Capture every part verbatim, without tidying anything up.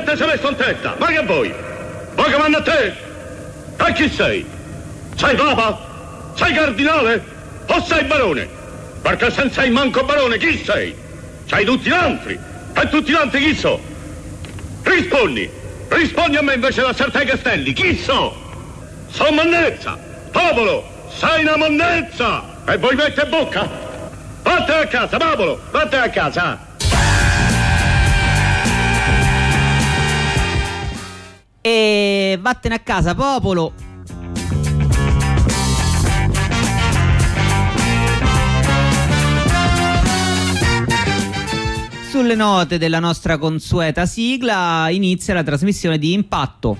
Sette se l'è contenta, ma che vuoi? Vuoi che manda a te? E chi sei? Sei papa? Sei cardinale? O sei barone? Perché se non sei manco barone, chi sei? Sei tutti gli altri. E tutti gli altri chi so? Rispondi. Rispondi a me invece da Sartei Castelli. Chi so? Sono monnezza. Popolo, sei una monnezza. E voi mette bocca? Vattene a casa, popolo, vattene a casa. E vattene a casa, popolo. Sulle note della nostra consueta sigla inizia la trasmissione di Impatto.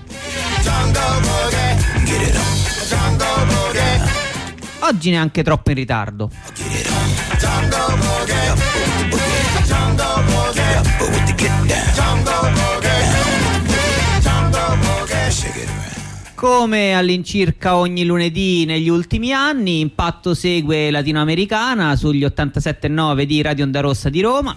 Oggi neanche troppo in ritardo. Come all'incirca ogni lunedì negli ultimi anni, Impatto segue Latinoamericana sugli ottantasette virgola nove di Radio Onda Rossa di Roma.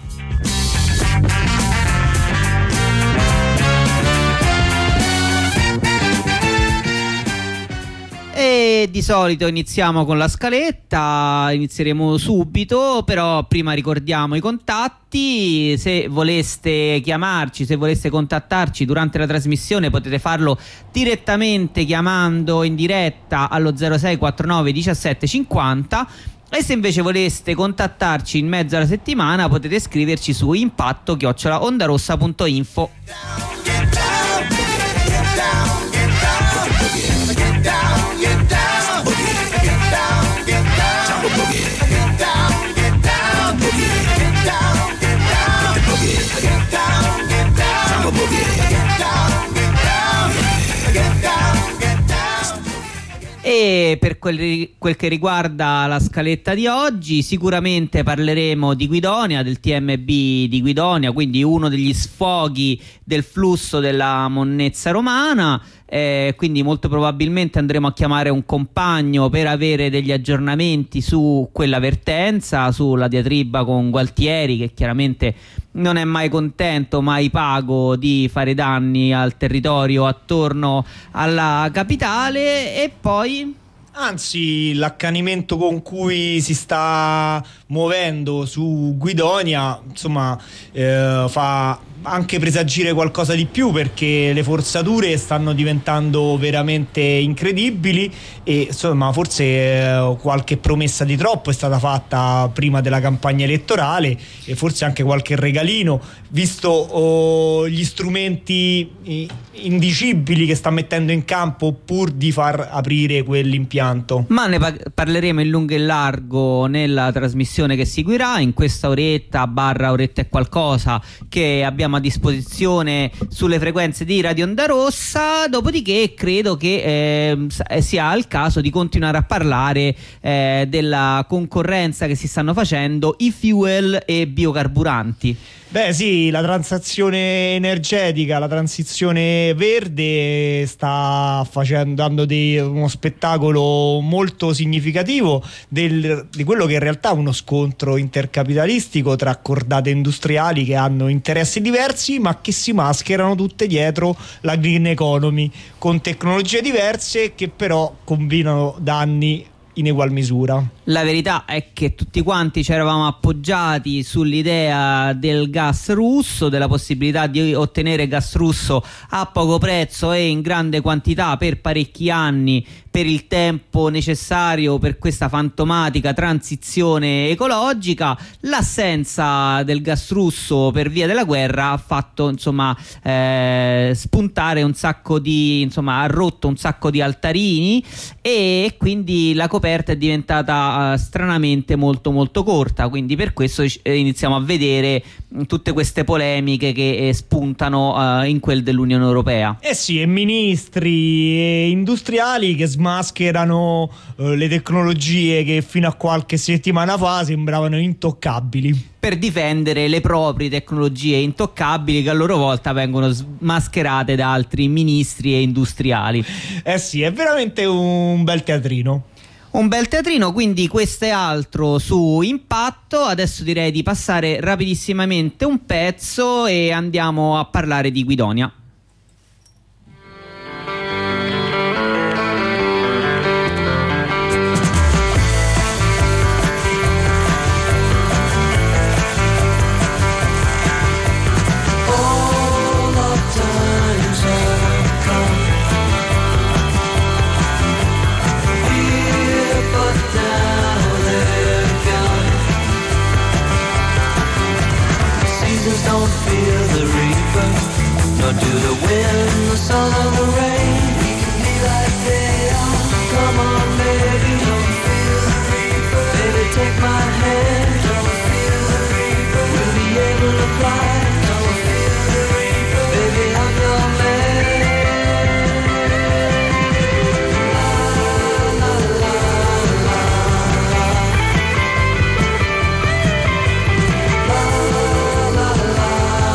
E di solito iniziamo con la scaletta, inizieremo subito, però prima ricordiamo i contatti. Se voleste chiamarci, se voleste contattarci durante la trasmissione, potete farlo direttamente chiamando in diretta allo zero sei quarantanove diciassette cinquanta. E se invece voleste contattarci in mezzo alla settimana, potete scriverci su impatto chiocciola ondarossa punto info. E per quel, quel che riguarda la scaletta di oggi, sicuramente parleremo di Guidonia, del T M B di Guidonia, quindi uno degli sfoghi del flusso della monnezza romana. Eh, quindi molto probabilmente andremo a chiamare un compagno per avere degli aggiornamenti su quella vertenza, sulla diatriba con Gualtieri, che chiaramente non è mai contento, mai pago di fare danni al territorio attorno alla capitale. E poi anzi, l'accanimento con cui si sta muovendo su Guidonia, insomma, eh, fa anche presagire qualcosa di più, perché le forzature stanno diventando veramente incredibili e insomma forse eh, qualche promessa di troppo è stata fatta prima della campagna elettorale e forse anche qualche regalino, visto oh, gli strumenti eh, indicibili che sta mettendo in campo pur di far aprire quell'impianto. Ma ne pa- parleremo in lungo e largo nella trasmissione che seguirà, in questa oretta barra oretta e qualcosa che abbiamo a disposizione sulle frequenze di Radio Onda Rossa. Dopodiché credo che eh, sia il caso di continuare a parlare eh, della concorrenza che si stanno facendo i fuel e biocarburanti. Beh sì, la transizione energetica, la transizione verde sta facendo, dando dei, uno spettacolo molto significativo del, di quello che in realtà è uno scontro intercapitalistico tra cordate industriali che hanno interessi diversi ma che si mascherano tutte dietro la green economy con tecnologie diverse che però combinano danni in egual misura. La verità è che tutti quanti ci eravamo appoggiati sull'idea del gas russo, della possibilità di ottenere gas russo a poco prezzo e in grande quantità per parecchi anni, per il tempo necessario per questa fantomatica transizione ecologica. L'assenza del gas russo per via della guerra ha fatto insomma eh, spuntare un sacco di, insomma ha rotto un sacco di altarini e quindi la coperta è diventata uh, stranamente molto molto corta, quindi per questo eh, iniziamo a vedere mh, tutte queste polemiche che eh, spuntano uh, in quel dell'Unione Europea. Eh sì, e ministri e industriali che mascherano uh, le tecnologie che fino a qualche settimana fa sembravano intoccabili, per difendere le proprie tecnologie intoccabili che a loro volta vengono mascherate da altri ministri e industriali. Eh sì, è veramente un bel teatrino. Un bel teatrino, quindi questo è altro su Impatto. Adesso direi di passare rapidissimamente un pezzo e andiamo a parlare di Guidonia. Don't fear the reaper, nor do the wind, the sun or the rain. We can be like they are. Come on, baby, don't fear the reaper. Baby, take my hand. Don't fear the reaper. We'll be able to fly. Don't fear the reaper. Baby, I'm your man. La la la la la. La la la.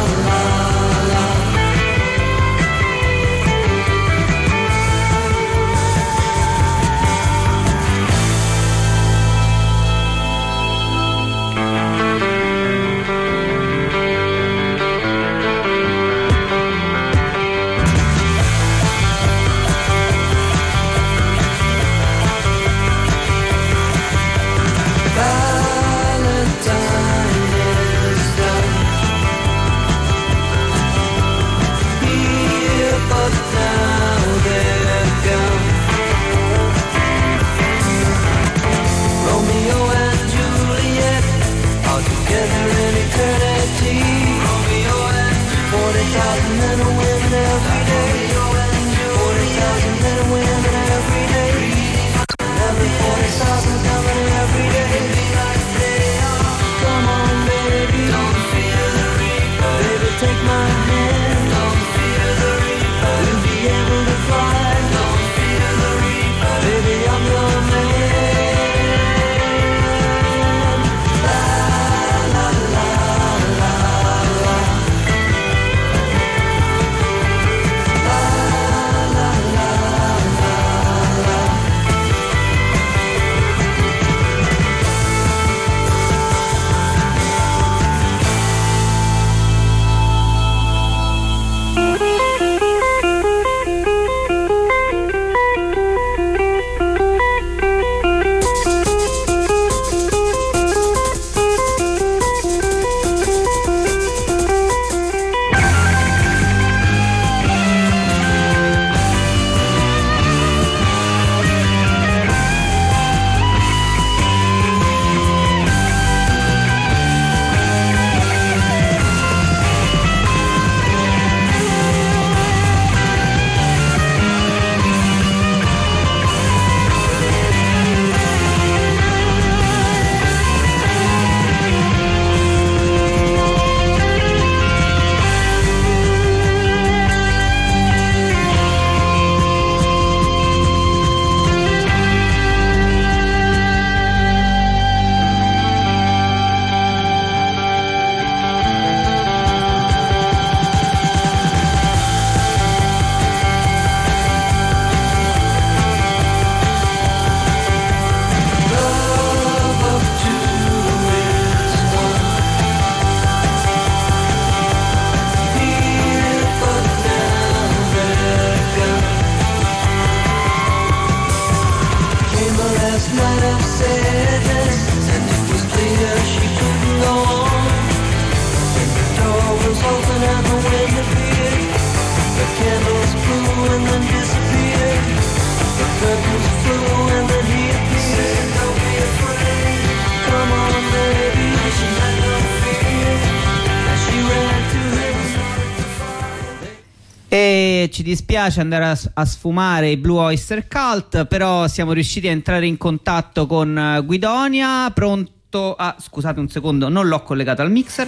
E ci dispiace andare a, a sfumare i Blue Oyster Cult, però siamo riusciti a entrare in contatto con Guidonia. Pronto? Ah, scusate un secondo, non l'ho collegato al mixer.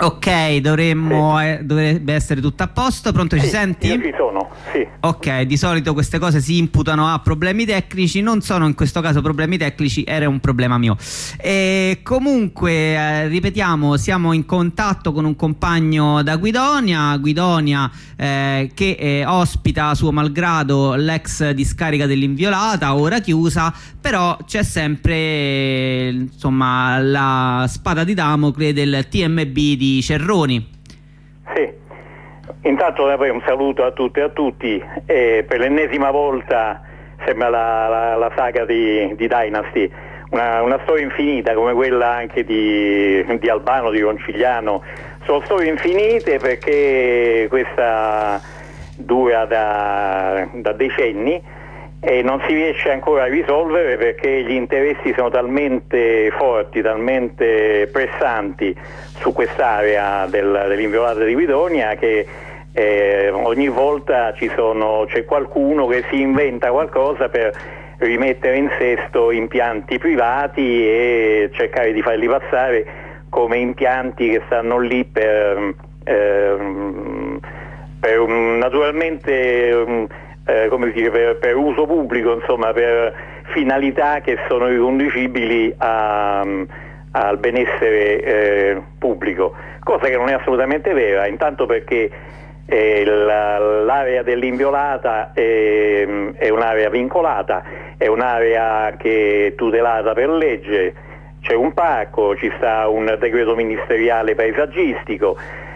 Ok, dovremmo sì. eh, dovrebbe essere tutto a posto. Pronto, ci sì, senti? Io ci sono, sì. Ok, di solito queste cose si imputano a problemi tecnici, non sono in questo caso problemi tecnici, era un problema mio. E comunque, eh, ripetiamo, siamo in contatto con un compagno da Guidonia, Guidonia eh, che eh, ospita suo malgrado l'ex discarica dell'Inviolata, ora chiusa, però c'è sempre eh, insomma la spada di Damocle del T M B di Cerroni. Sì, intanto un saluto a tutte e a tutti, e per l'ennesima volta sembra la, la, la saga di, di Dynasty, una, una storia infinita come quella anche di, di Albano, di Roncigliano. Sono storie infinite perché questa dura da, da decenni e non si riesce ancora a risolvere perché gli interessi sono talmente forti, talmente pressanti su quest'area del, dell'Inviolata di Guidonia che eh, ogni volta ci sono, c'è qualcuno che si inventa qualcosa per rimettere in sesto impianti privati e cercare di farli passare come impianti che stanno lì per, eh, per um, naturalmente um, eh, come dire, per, per uso pubblico, insomma per finalità che sono riconducibili a, al benessere eh, pubblico, cosa che non è assolutamente vera, intanto perché eh, la, l'area dell'Inviolata è, è un'area vincolata, è un'area che è tutelata per legge, c'è un parco, ci sta un decreto ministeriale paesaggistico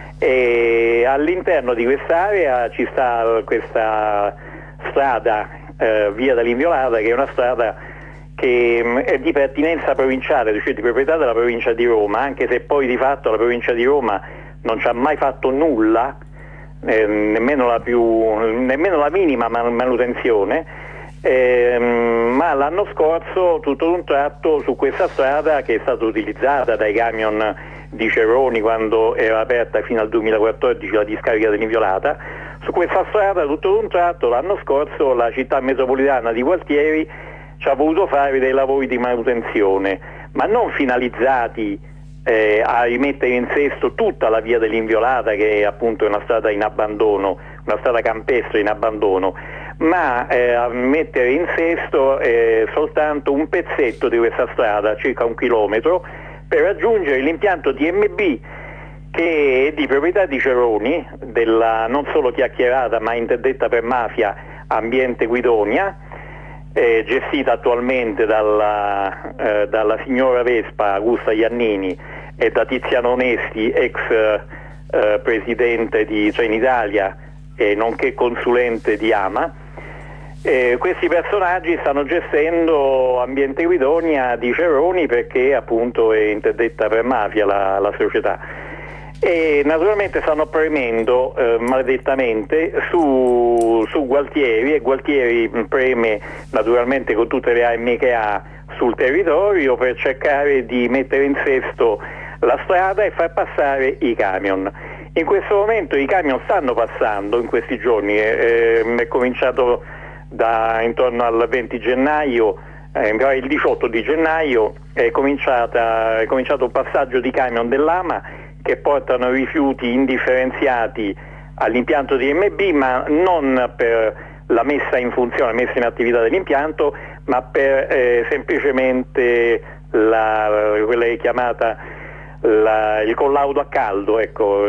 e all'interno di quest'area ci sta questa strada, eh, via dell'Inviolata, che è una strada che mh, è di pertinenza provinciale, cioè di proprietà della provincia di Roma, anche se poi di fatto la provincia di Roma non ci ha mai fatto nulla, eh, nemmeno la più, nemmeno la minima manutenzione, eh, ma l'anno scorso tutto d'un tratto su questa strada, che è stata utilizzata dai camion di Cerroni quando era aperta fino al duemilaquattordici la discarica dell'Inviolata, su questa strada tutto d'un tratto l'anno scorso la città metropolitana di Gualtieri ci ha voluto fare dei lavori di manutenzione, ma non finalizzati eh, a rimettere in sesto tutta la via dell'Inviolata, che è appunto una strada in abbandono, una strada campestre in abbandono, ma eh, a mettere in sesto eh, soltanto un pezzetto di questa strada, circa un chilometro, per raggiungere l'impianto T M B che è di proprietà di Cerroni, della non solo chiacchierata ma interdetta per mafia Ambiente Guidonia, eh, gestita attualmente dalla, eh, dalla signora Vespa Augusta Iannini e da Tiziano Onesti, ex eh, presidente di Trenitalia e nonché consulente di Ama. Eh, questi personaggi stanno gestendo Ambiente Guidonia di Cerroni perché appunto è interdetta per mafia la, la società. E naturalmente stanno premendo eh, maledettamente su, su Gualtieri, e Gualtieri preme naturalmente con tutte le armi che ha sul territorio per cercare di mettere in sesto la strada e far passare i camion. In questo momento i camion stanno passando in questi giorni, eh, è cominciato da intorno al venti gennaio, eh, il diciotto di gennaio è, cominciata, è cominciato un passaggio di camion dell'Ama che portano rifiuti indifferenziati all'impianto di M B, ma non per la messa in funzione, la messa in attività dell'impianto, ma per eh, semplicemente la, quella che è chiamata la, il collaudo a caldo, ecco,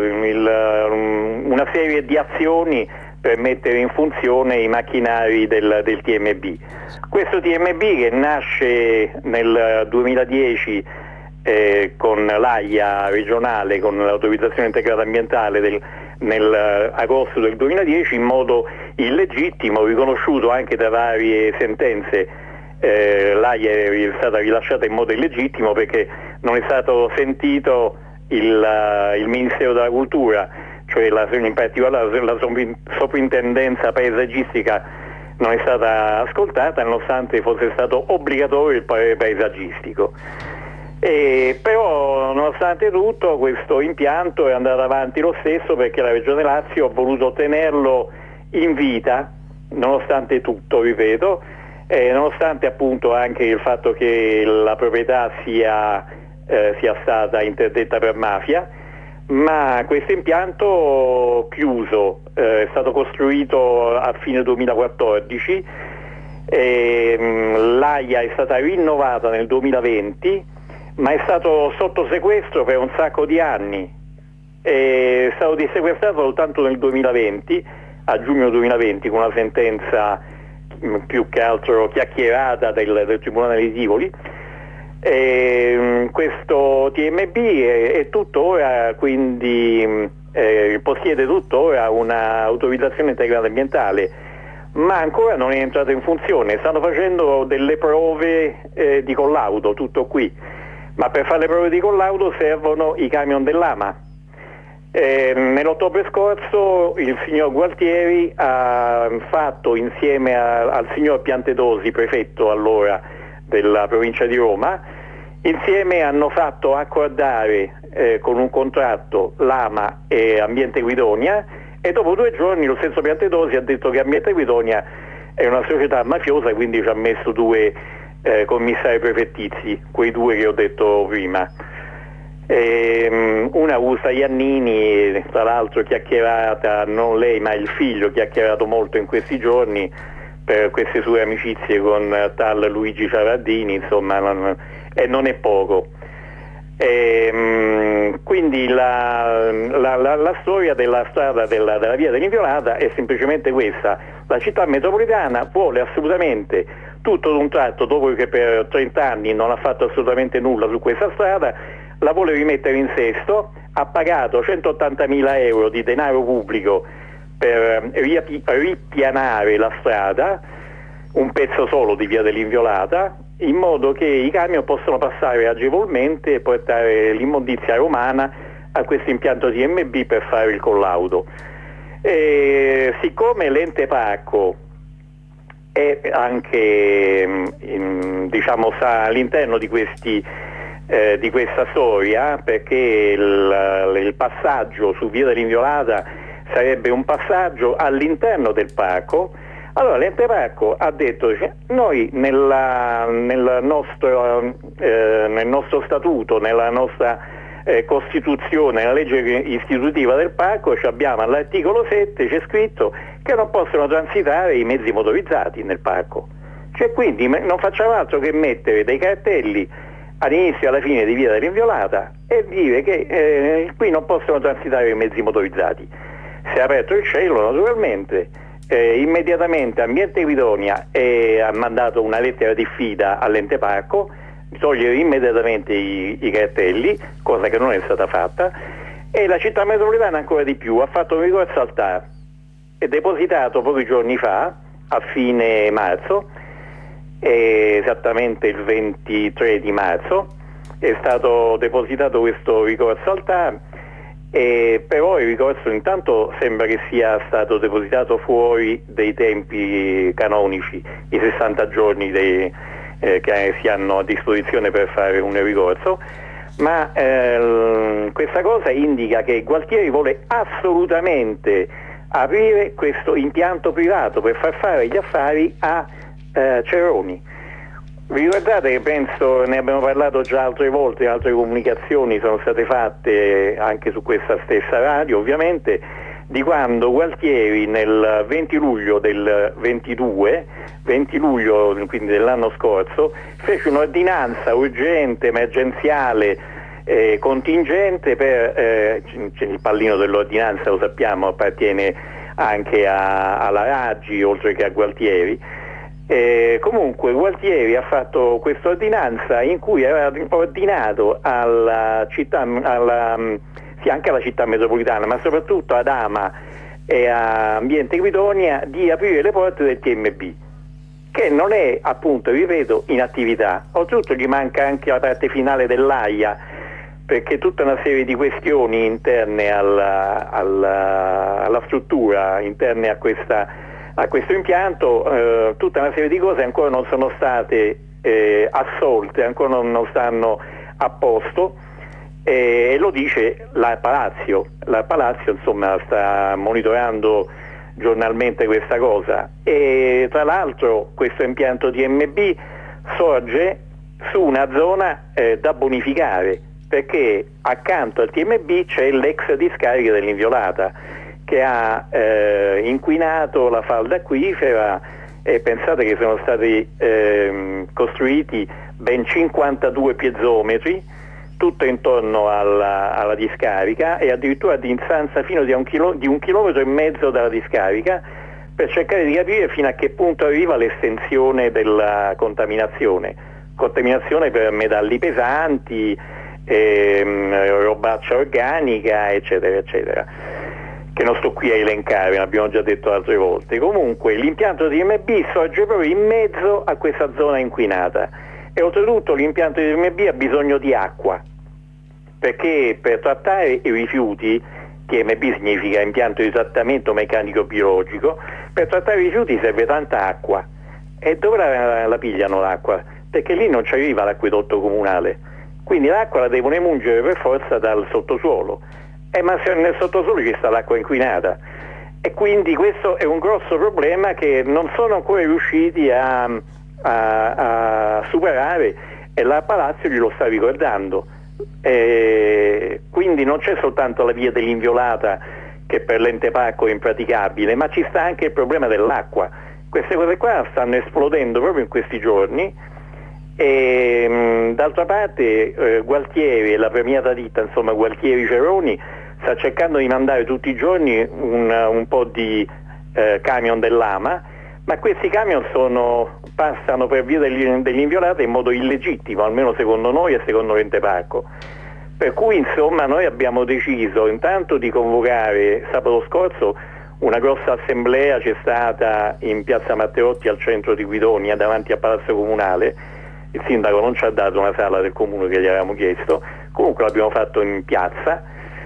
il, una serie di azioni per mettere in funzione i macchinari del, del T M B. Questo T M B, che nasce nel duemiladieci Eh, con l'A I A regionale, con l'autorizzazione integrata ambientale del, nel uh, agosto del duemiladieci, in modo illegittimo, riconosciuto anche da varie sentenze. Eh, L'A I A è stata rilasciata in modo illegittimo perché non è stato sentito il, uh, il Ministero della Cultura, cioè la, in particolare la soprintendenza paesaggistica non è stata ascoltata, nonostante fosse stato obbligatorio il parere paesaggistico. E però nonostante tutto questo impianto è andato avanti lo stesso perché la Regione Lazio ha voluto tenerlo in vita nonostante tutto, ripeto, e nonostante appunto anche il fatto che la proprietà sia, eh, sia stata interdetta per mafia, ma questo impianto chiuso, eh, è stato costruito a fine duemilaquattordici, e, mh, l'AIA è stata rinnovata nel duemilaventi, ma è stato sotto sequestro per un sacco di anni, è stato dissequestrato soltanto nel duemilaventi, a giugno duemilaventi, con una sentenza mh, più che altro chiacchierata del, del Tribunale di Tivoli. E, questo T M B è, è tuttora, quindi eh, possiede tuttora un'autorizzazione integrata ambientale, ma ancora non è entrato in funzione. Stanno facendo delle prove eh, di collaudo, tutto qui, ma per fare le prove di collaudo servono i camion dell'AMA. Eh, nell'ottobre scorso il signor Gualtieri ha fatto, insieme a, al signor Piantedosi, prefetto allora della provincia di Roma, insieme hanno fatto accordare eh, con un contratto l'AMA e Ambiente Guidonia, e dopo due giorni lo stesso Piantedosi ha detto che Ambiente Guidonia è una società mafiosa, quindi ci ha messo due eh, commissari prefettizi, quei due che ho detto prima. E, um, una usa Iannini, tra l'altro chiacchierata, non lei ma il figlio, chiacchierato molto in questi giorni per queste sue amicizie con uh, tal Luigi Ciarardini, insomma, non, e non è poco. E, um, quindi la, la, la, la storia della strada della, della via dell'Inviolata è semplicemente questa: la città metropolitana vuole assolutamente, tutto d'un tratto, dopo che per trenta anni non ha fatto assolutamente nulla su questa strada, la vuole rimettere in sesto. Ha pagato centottantamila euro di denaro pubblico per riapi- ripianare la strada, un pezzo solo di via dell'Inviolata, in modo che i camion possano passare agevolmente e portare l'immondizia romana a questo impianto T M B per fare il collaudo. E siccome l'ente parco è anche in, diciamo, sta all'interno di questi Eh, di questa storia, perché il, il passaggio su via dell'Inviolata sarebbe un passaggio all'interno del parco, allora l'ente parco ha detto: cioè, noi nella, nel, nostro, eh, nel nostro statuto, nella nostra eh, Costituzione, nella legge istitutiva del parco, abbiamo all'articolo sette, c'è scritto che non possono transitare i mezzi motorizzati nel parco, cioè quindi non facciamo altro che mettere dei cartelli all'inizio e alla fine di via dell'Inviolata e dire che eh, qui non possono transitare i mezzi motorizzati. Si è aperto il cielo, naturalmente, eh, immediatamente Ambiente Guidonia eh, ha mandato una lettera di diffida all'ente parco di togliere immediatamente i, i cartelli, cosa che non è stata fatta, e la città metropolitana ancora di più ha fatto un ricorso al T A R e depositato pochi giorni fa, a fine marzo, esattamente il ventitré di marzo, è stato depositato questo ricorso al T A R, e però il ricorso intanto sembra che sia stato depositato fuori dei tempi canonici, i sessanta giorni dei, eh, che si hanno a disposizione per fare un ricorso, ma eh, questa cosa indica che Gualtieri vuole assolutamente aprire questo impianto privato per far fare gli affari a Eh, Ceroni. Vi ricordate che penso ne abbiamo parlato già altre volte, altre comunicazioni sono state fatte anche su questa stessa radio, ovviamente, di quando Gualtieri nel venti luglio del ventidue, venti luglio quindi dell'anno scorso, fece un'ordinanza urgente, emergenziale, eh, contingente per eh, il pallino dell'ordinanza, lo sappiamo, appartiene anche a, alla Raggi oltre che a Gualtieri. Eh, comunque Gualtieri ha fatto questa ordinanza in cui aveva ordinato alla città, alla, sì, anche alla città metropolitana, ma soprattutto ad AMA e a Ambiente Guidonia, di aprire le porte del T M B, che non è, appunto, ripeto, in attività. Oltretutto gli manca anche la parte finale dell'AIA, perché tutta una serie di questioni interne alla, alla, alla struttura, interne a questa a questo impianto, eh, tutta una serie di cose ancora non sono state eh, assolte, ancora non, non stanno a posto, eh, e lo dice la Palazzo. La Palazzo, insomma, sta monitorando giornalmente questa cosa, e tra l'altro questo impianto T M B sorge su una zona eh, da bonificare, perché accanto al T M B c'è l'ex discarica dell'Inviolata che ha eh, inquinato la falda acquifera, e pensate che sono stati eh, costruiti ben cinquantadue piezometri tutto intorno alla, alla discarica, e addirittura a distanza fino di un, chilo, di un chilometro e mezzo dalla discarica, per cercare di capire fino a che punto arriva l'estensione della contaminazione contaminazione per metalli pesanti, ehm, robaccia organica, eccetera eccetera, che non sto qui a elencare, l'abbiamo già detto altre volte. Comunque l'impianto di M B sorge proprio in mezzo a questa zona inquinata, e oltretutto l'impianto di M B ha bisogno di acqua, perché per trattare i rifiuti, T M B significa impianto di trattamento meccanico biologico, per trattare i rifiuti serve tanta acqua. E dove la, la pigliano l'acqua? Perché lì non ci arriva l'acquedotto comunale, quindi l'acqua la devono emungere per forza dal sottosuolo. Eh, ma se nel sottosuolo ci sta l'acqua inquinata, e quindi questo è un grosso problema che non sono ancora riusciti a, a, a superare, e la Palazzo glielo sta ricordando. E quindi non c'è soltanto la via dell'Inviolata, che per l'ente parco è impraticabile, ma ci sta anche il problema dell'acqua. Queste cose qua stanno esplodendo proprio in questi giorni. E mh, d'altra parte eh, Gualtieri e la premiata ditta, insomma Gualtieri Ceroni, sta cercando di mandare tutti i giorni un, un po' di eh, camion dell'Ama, ma questi camion sono, passano per via degli, dell'Inviolata in modo illegittimo, almeno secondo noi e secondo l'ente parco. Per cui insomma noi abbiamo deciso intanto di convocare sabato scorso una grossa assemblea, c'è stata in piazza Matteotti al centro di Guidonia davanti al Palazzo Comunale. Il sindaco non ci ha dato una sala del comune che gli avevamo chiesto, comunque l'abbiamo fatto in piazza,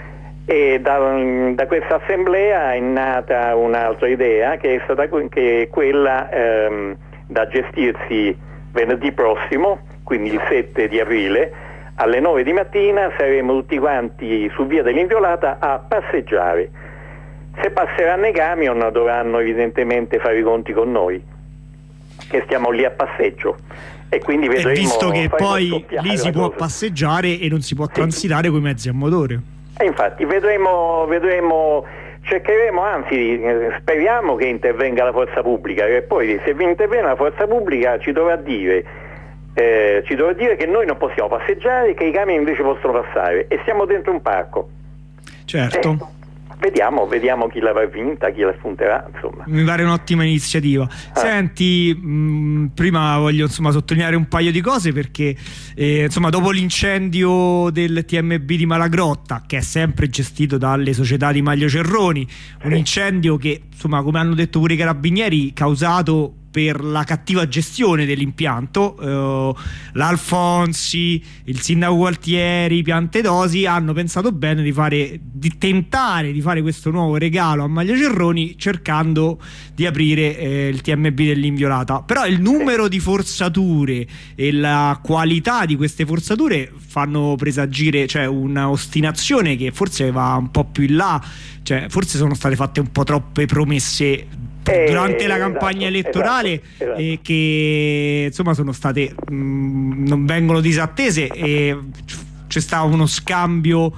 e da, da questa assemblea è nata un'altra idea, che è stata che è quella ehm, da gestirsi venerdì prossimo, quindi il sette di aprile, alle nove di mattina saremo tutti quanti su via dell'Inviolata a passeggiare. Se passeranno i camion dovranno evidentemente fare i conti con noi, che stiamo lì a passeggio. E quindi vedremo, e visto che poi lì si può cosa. passeggiare e non si può transitare con i mezzi a motore. E infatti vedremo, vedremo, cercheremo, anzi speriamo che intervenga la forza pubblica, e poi se vi interviene la forza pubblica ci dovrà dire eh, ci dovrà dire che noi non possiamo passeggiare, che i camion invece possono passare, e siamo dentro un parco. Certo. Eh, Vediamo, vediamo chi l'avrà vinta, chi la spunterà, insomma. Mi pare un'ottima iniziativa. Ah. Senti, mh, prima voglio insomma sottolineare un paio di cose, perché eh, insomma dopo l'incendio del T M B di Malagrotta, che è sempre gestito dalle società di Maglio Cerroni, sì. Un incendio che insomma, come hanno detto pure i carabinieri, causato per la cattiva gestione dell'impianto, eh, l'Alfonsi, il sindaco Gualtieri, Piantedosi hanno pensato bene di fare, di tentare di fare questo nuovo regalo a Maglio Cerroni, cercando di aprire eh, il T M B dell'Inviolata. Però il numero di forzature e la qualità di queste forzature fanno presagire, cioè, una ostinazione che forse va un po' più in là, cioè forse sono state fatte un po' troppe promesse durante eh, la campagna esatto, elettorale esatto, esatto. Eh, che insomma sono state mh, non vengono disattese, e c'è stato uno scambio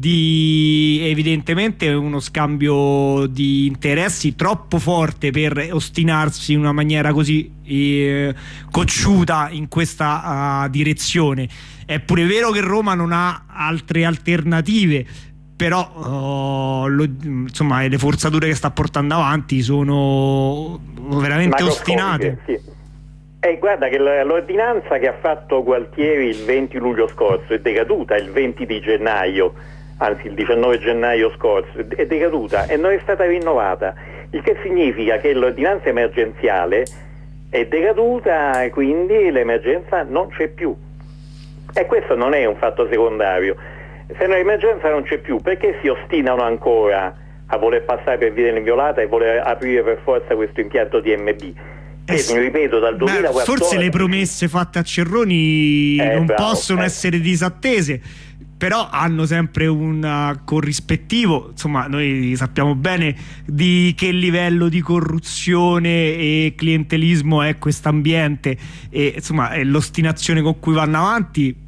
di evidentemente uno scambio di interessi troppo forte per ostinarsi in una maniera così eh, cocciuta in questa uh, direzione. È pure vero che Roma non ha altre alternative, però oh, lo, insomma le forzature che sta portando avanti sono veramente ostinate. Sì. E guarda che l'ordinanza che ha fatto Gualtieri il venti luglio scorso è decaduta il venti di gennaio, anzi il diciannove gennaio scorso, è decaduta e non è stata rinnovata, il che significa che l'ordinanza emergenziale è decaduta e quindi l'emergenza non c'è più. E questo non è un fatto secondario. Se l'emergenza non c'è più, perché si ostinano ancora a voler passare per via dell'Inviolata e voler aprire per forza questo impianto T M B? Che, eh, mi ripeto, dal duemilaquattordici... Forse le promesse fatte a Cerroni eh, non bravo, possono eh. essere disattese, però hanno sempre un corrispettivo. Insomma, noi sappiamo bene di che livello di corruzione e clientelismo è quest'ambiente, e insomma l'ostinazione con cui vanno avanti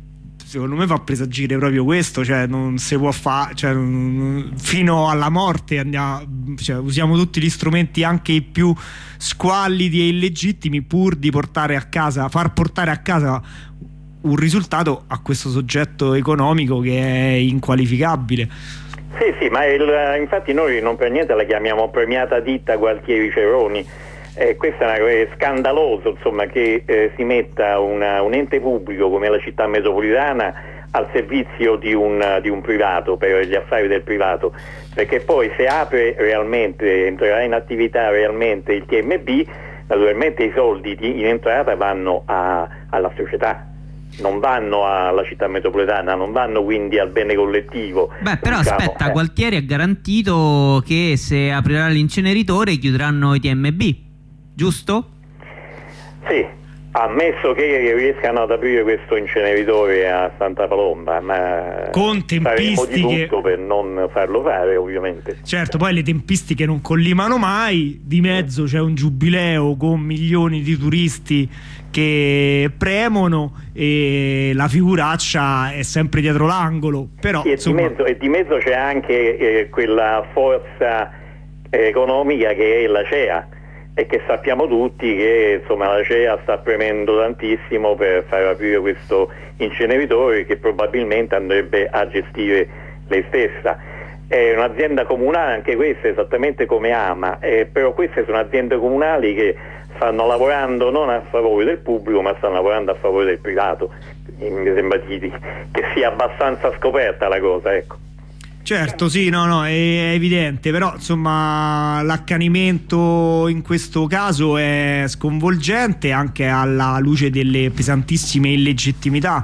secondo me fa presagire proprio questo, cioè non si può fare, cioè, fino alla morte andiamo, cioè, usiamo tutti gli strumenti, anche i più squallidi e illegittimi, pur di portare a casa, far portare a casa un risultato a questo soggetto economico che è inqualificabile. Sì, sì, ma il, infatti noi non per niente la chiamiamo premiata ditta Gualtieri Ceroni. Eh, questo è scandaloso, insomma, che eh, si metta una, un ente pubblico come la città metropolitana al servizio di un, di un privato, per gli affari del privato, perché poi se apre realmente, entrerà in attività realmente il T M B, naturalmente i soldi di, in entrata vanno a, alla società, non vanno alla città metropolitana, non vanno quindi al bene collettivo. Beh, però diciamo, aspetta, eh. Gualtieri ha garantito che se aprirà l'inceneritore chiuderanno i T M B, giusto? Sì, ammesso che riescano ad aprire questo inceneritore a Santa Palomba, ma con tempistiche faremo di tutto per non farlo fare, ovviamente. Certo, poi le tempistiche non collimano mai, di mezzo c'è un giubileo con milioni di turisti che premono e la figuraccia è sempre dietro l'angolo, però Sì, e, insomma... di mezzo, e di mezzo c'è anche eh, quella forza eh, economica che è la C E A, e che sappiamo tutti che insomma la C E A sta premendo tantissimo per far aprire questo inceneritore, che probabilmente andrebbe a gestire lei stessa. È un'azienda comunale anche questa, esattamente come Ama, eh, però queste sono aziende comunali che stanno lavorando non a favore del pubblico, ma stanno lavorando a favore del privato. Mi sembra di, che sia abbastanza scoperta la cosa, ecco. Certo, sì, no, no, è evidente, però insomma l'accanimento in questo caso è sconvolgente anche alla luce delle pesantissime illegittimità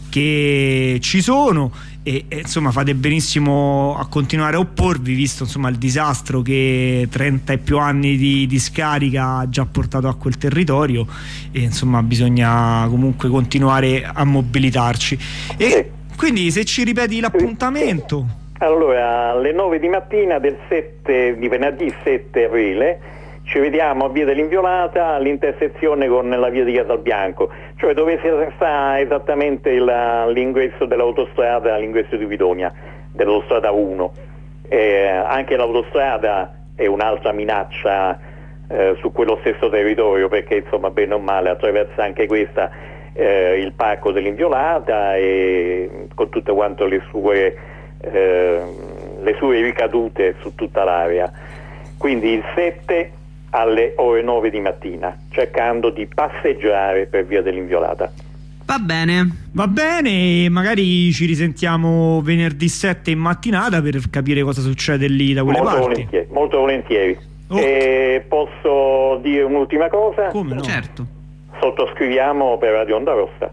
che ci sono e, e insomma fate benissimo a continuare a opporvi, visto insomma il disastro che trenta e più anni di discarica ha già portato a quel territorio, e insomma bisogna comunque continuare a mobilitarci. E Sì. quindi se ci ripeti l'appuntamento. Allora, alle nove di mattina del sette, di venerdì sette aprile ci vediamo a Via dell'Inviolata, all'intersezione con la via di Casalbianco, cioè dove si sta esattamente il- l'ingresso dell'autostrada, l'ingresso di Guidonia, dell'autostrada uno. Eh, anche l'autostrada è un'altra minaccia eh, su quello stesso territorio, perché insomma bene o male attraversa anche questa eh, il parco dell'Inviolata, e con tutte quante le sue eh, le sue ricadute su tutta l'area. Quindi il sette alle ore nove di mattina, cercando di passeggiare per Via dell'Inviolata. Va bene. Va bene, magari ci risentiamo venerdì sette in mattinata per capire cosa succede lì da quelle Molto parti. volentieri, molto volentieri. Oh. E posso dire un'ultima cosa? Come no? Certo. Sottoscriviamo per Radio Onda Rossa.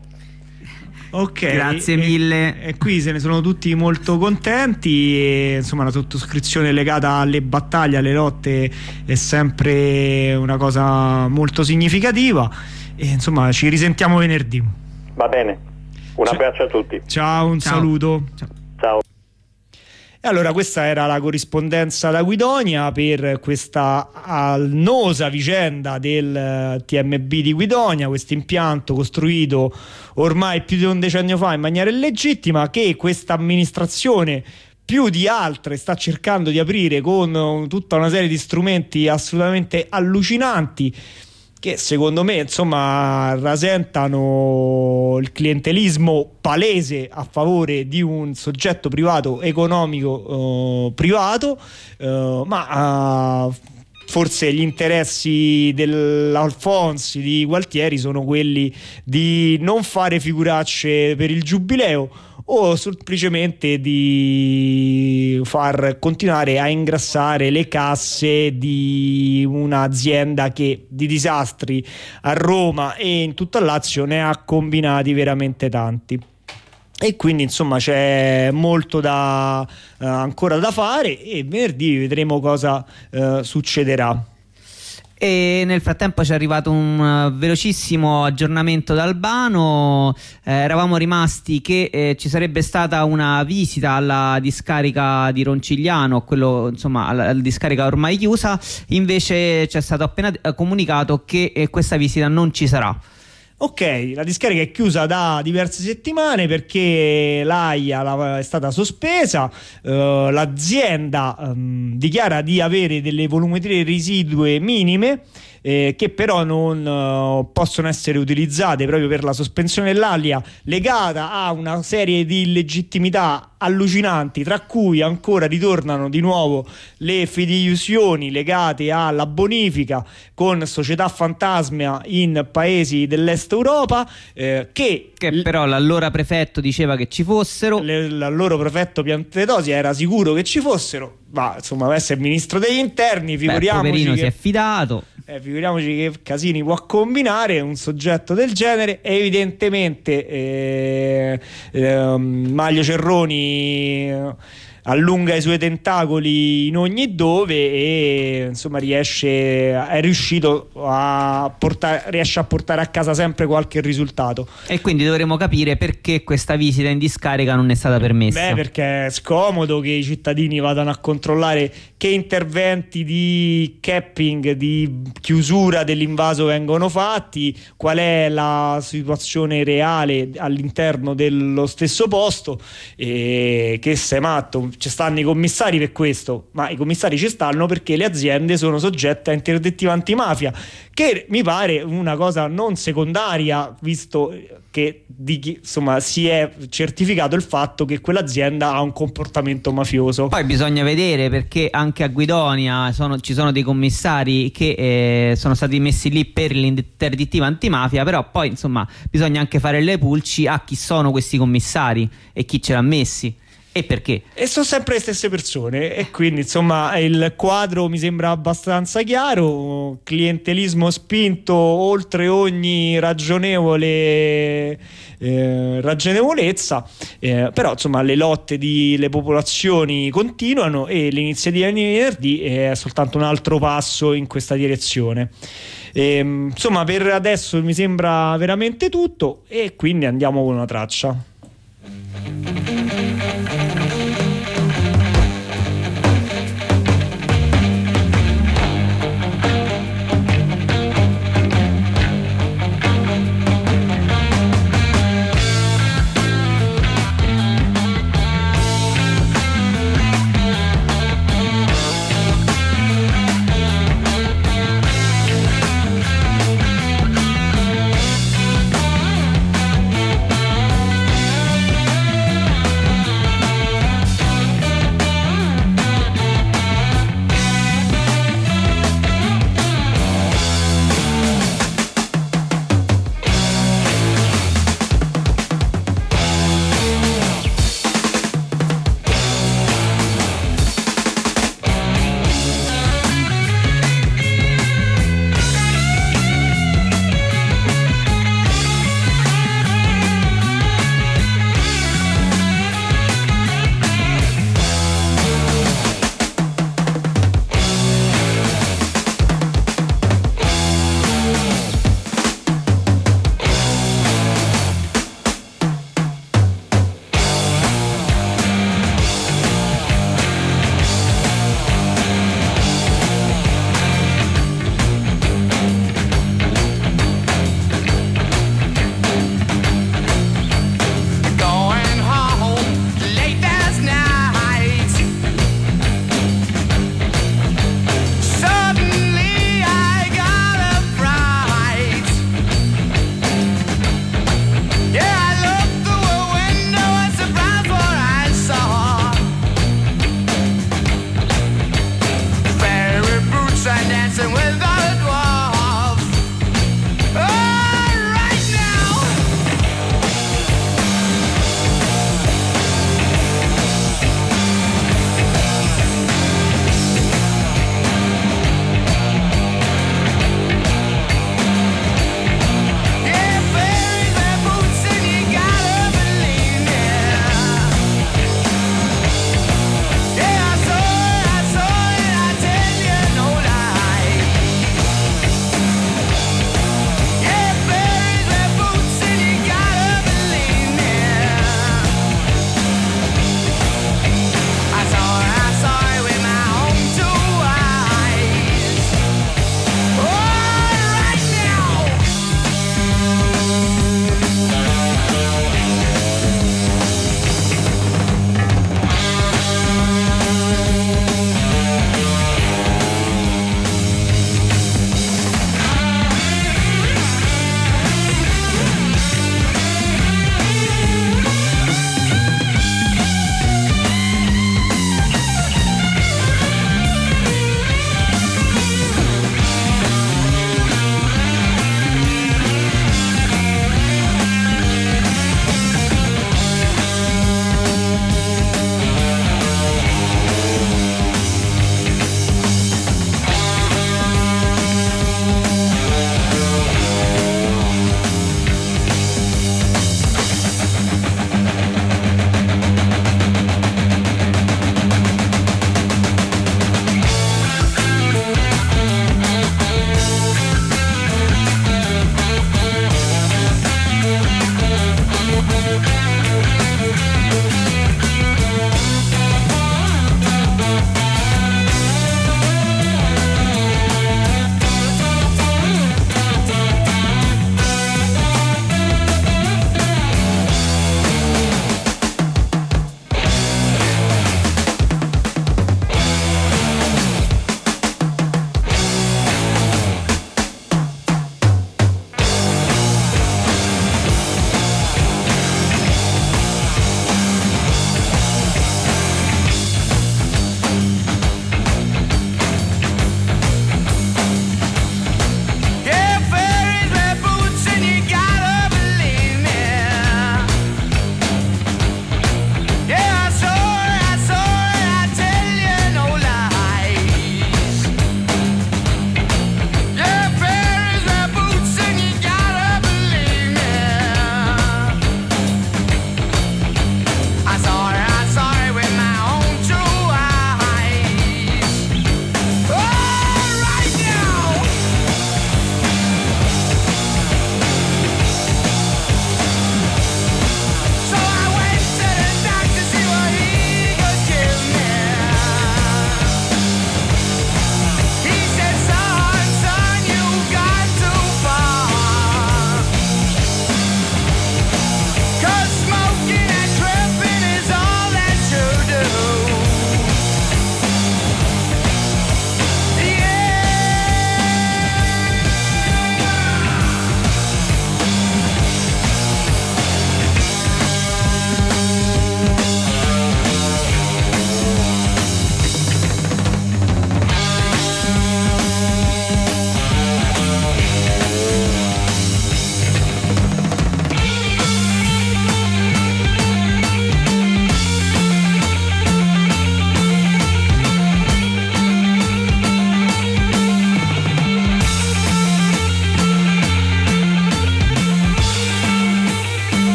Ok, Grazie e- mille. E qui se ne sono tutti molto contenti, e insomma la sottoscrizione legata alle battaglie, alle lotte è sempre una cosa molto significativa, e insomma ci risentiamo venerdì. Va bene, un Ciao. abbraccio a tutti. Ciao, un Ciao. saluto. Ciao. Ciao. E allora questa era la corrispondenza da Guidonia per questa annosa vicenda del eh, T M B di Guidonia, questo impianto costruito ormai più di un decennio fa in maniera illegittima, che questa amministrazione più di altre sta cercando di aprire con eh, tutta una serie di strumenti assolutamente allucinanti, che secondo me insomma rasentano il clientelismo palese a favore di un soggetto privato economico eh, privato, eh, ma eh, forse gli interessi dell'Alfonsi, di Gualtieri, sono quelli di non fare figuracce per il giubileo, o semplicemente di far continuare a ingrassare le casse di un'azienda che di disastri a Roma e in tutto il Lazio ne ha combinati veramente tanti. E quindi insomma c'è molto da eh, ancora da fare, e venerdì vedremo cosa eh, succederà. E nel frattempo ci è arrivato un uh, velocissimo aggiornamento da Albano. Eh, eravamo rimasti che eh, ci sarebbe stata una visita alla discarica di Roncigliano, quello, insomma, alla, alla discarica ormai chiusa. Invece ci è stato appena eh, comunicato che eh, questa visita non ci sarà. ok, la discarica è chiusa da diverse settimane perché l'A I A è stata sospesa, eh, l'azienda ehm, dichiara di avere delle volumetrie residue minime, Eh, che però non uh, possono essere utilizzate proprio per la sospensione dell'A I A, legata a una serie di illegittimità allucinanti, tra cui ancora ritornano di nuovo le fideiussioni legate alla bonifica con società fantasma in paesi dell'est Europa, eh, che, che però l'allora prefetto diceva che ci fossero, le, l'allora prefetto Piantedosi era sicuro che ci fossero, ma insomma adesso è il ministro degli interni, figuriamoci. Beh, poverino che... si è fidato. Eh, figuriamoci che casini può combinare un soggetto del genere. Evidentemente eh, eh, Maglio Cerroni eh, allunga i suoi tentacoli in ogni dove e insomma riesce è riuscito a portare riesce a portare a casa sempre qualche risultato, e quindi dovremo capire perché questa visita in discarica non è stata permessa. Beh, perché è scomodo che i cittadini vadano a controllare che interventi di capping, di chiusura dell'invaso vengono fatti, qual è la situazione reale all'interno dello stesso posto, e che sei matto, ci stanno i commissari per questo, ma i commissari ci stanno perché le aziende sono soggette a interdittiva antimafia, che mi pare una cosa non secondaria, visto che di, insomma, si è certificato il fatto che quell'azienda ha un comportamento mafioso. Poi bisogna vedere, perché anche a Guidonia sono, ci sono dei commissari che eh, sono stati messi lì per l'interdittiva antimafia, però poi insomma bisogna anche fare le pulci a chi sono questi commissari e chi ce l'ha messi e perché. E sono sempre le stesse persone, e quindi insomma il quadro mi sembra abbastanza chiaro: clientelismo spinto oltre ogni ragionevole eh, ragionevolezza, eh, però insomma le lotte delle popolazioni continuano e l'iniziativa di venerdì è soltanto un altro passo in questa direzione. E, insomma, per adesso mi sembra veramente tutto, e quindi andiamo con una traccia.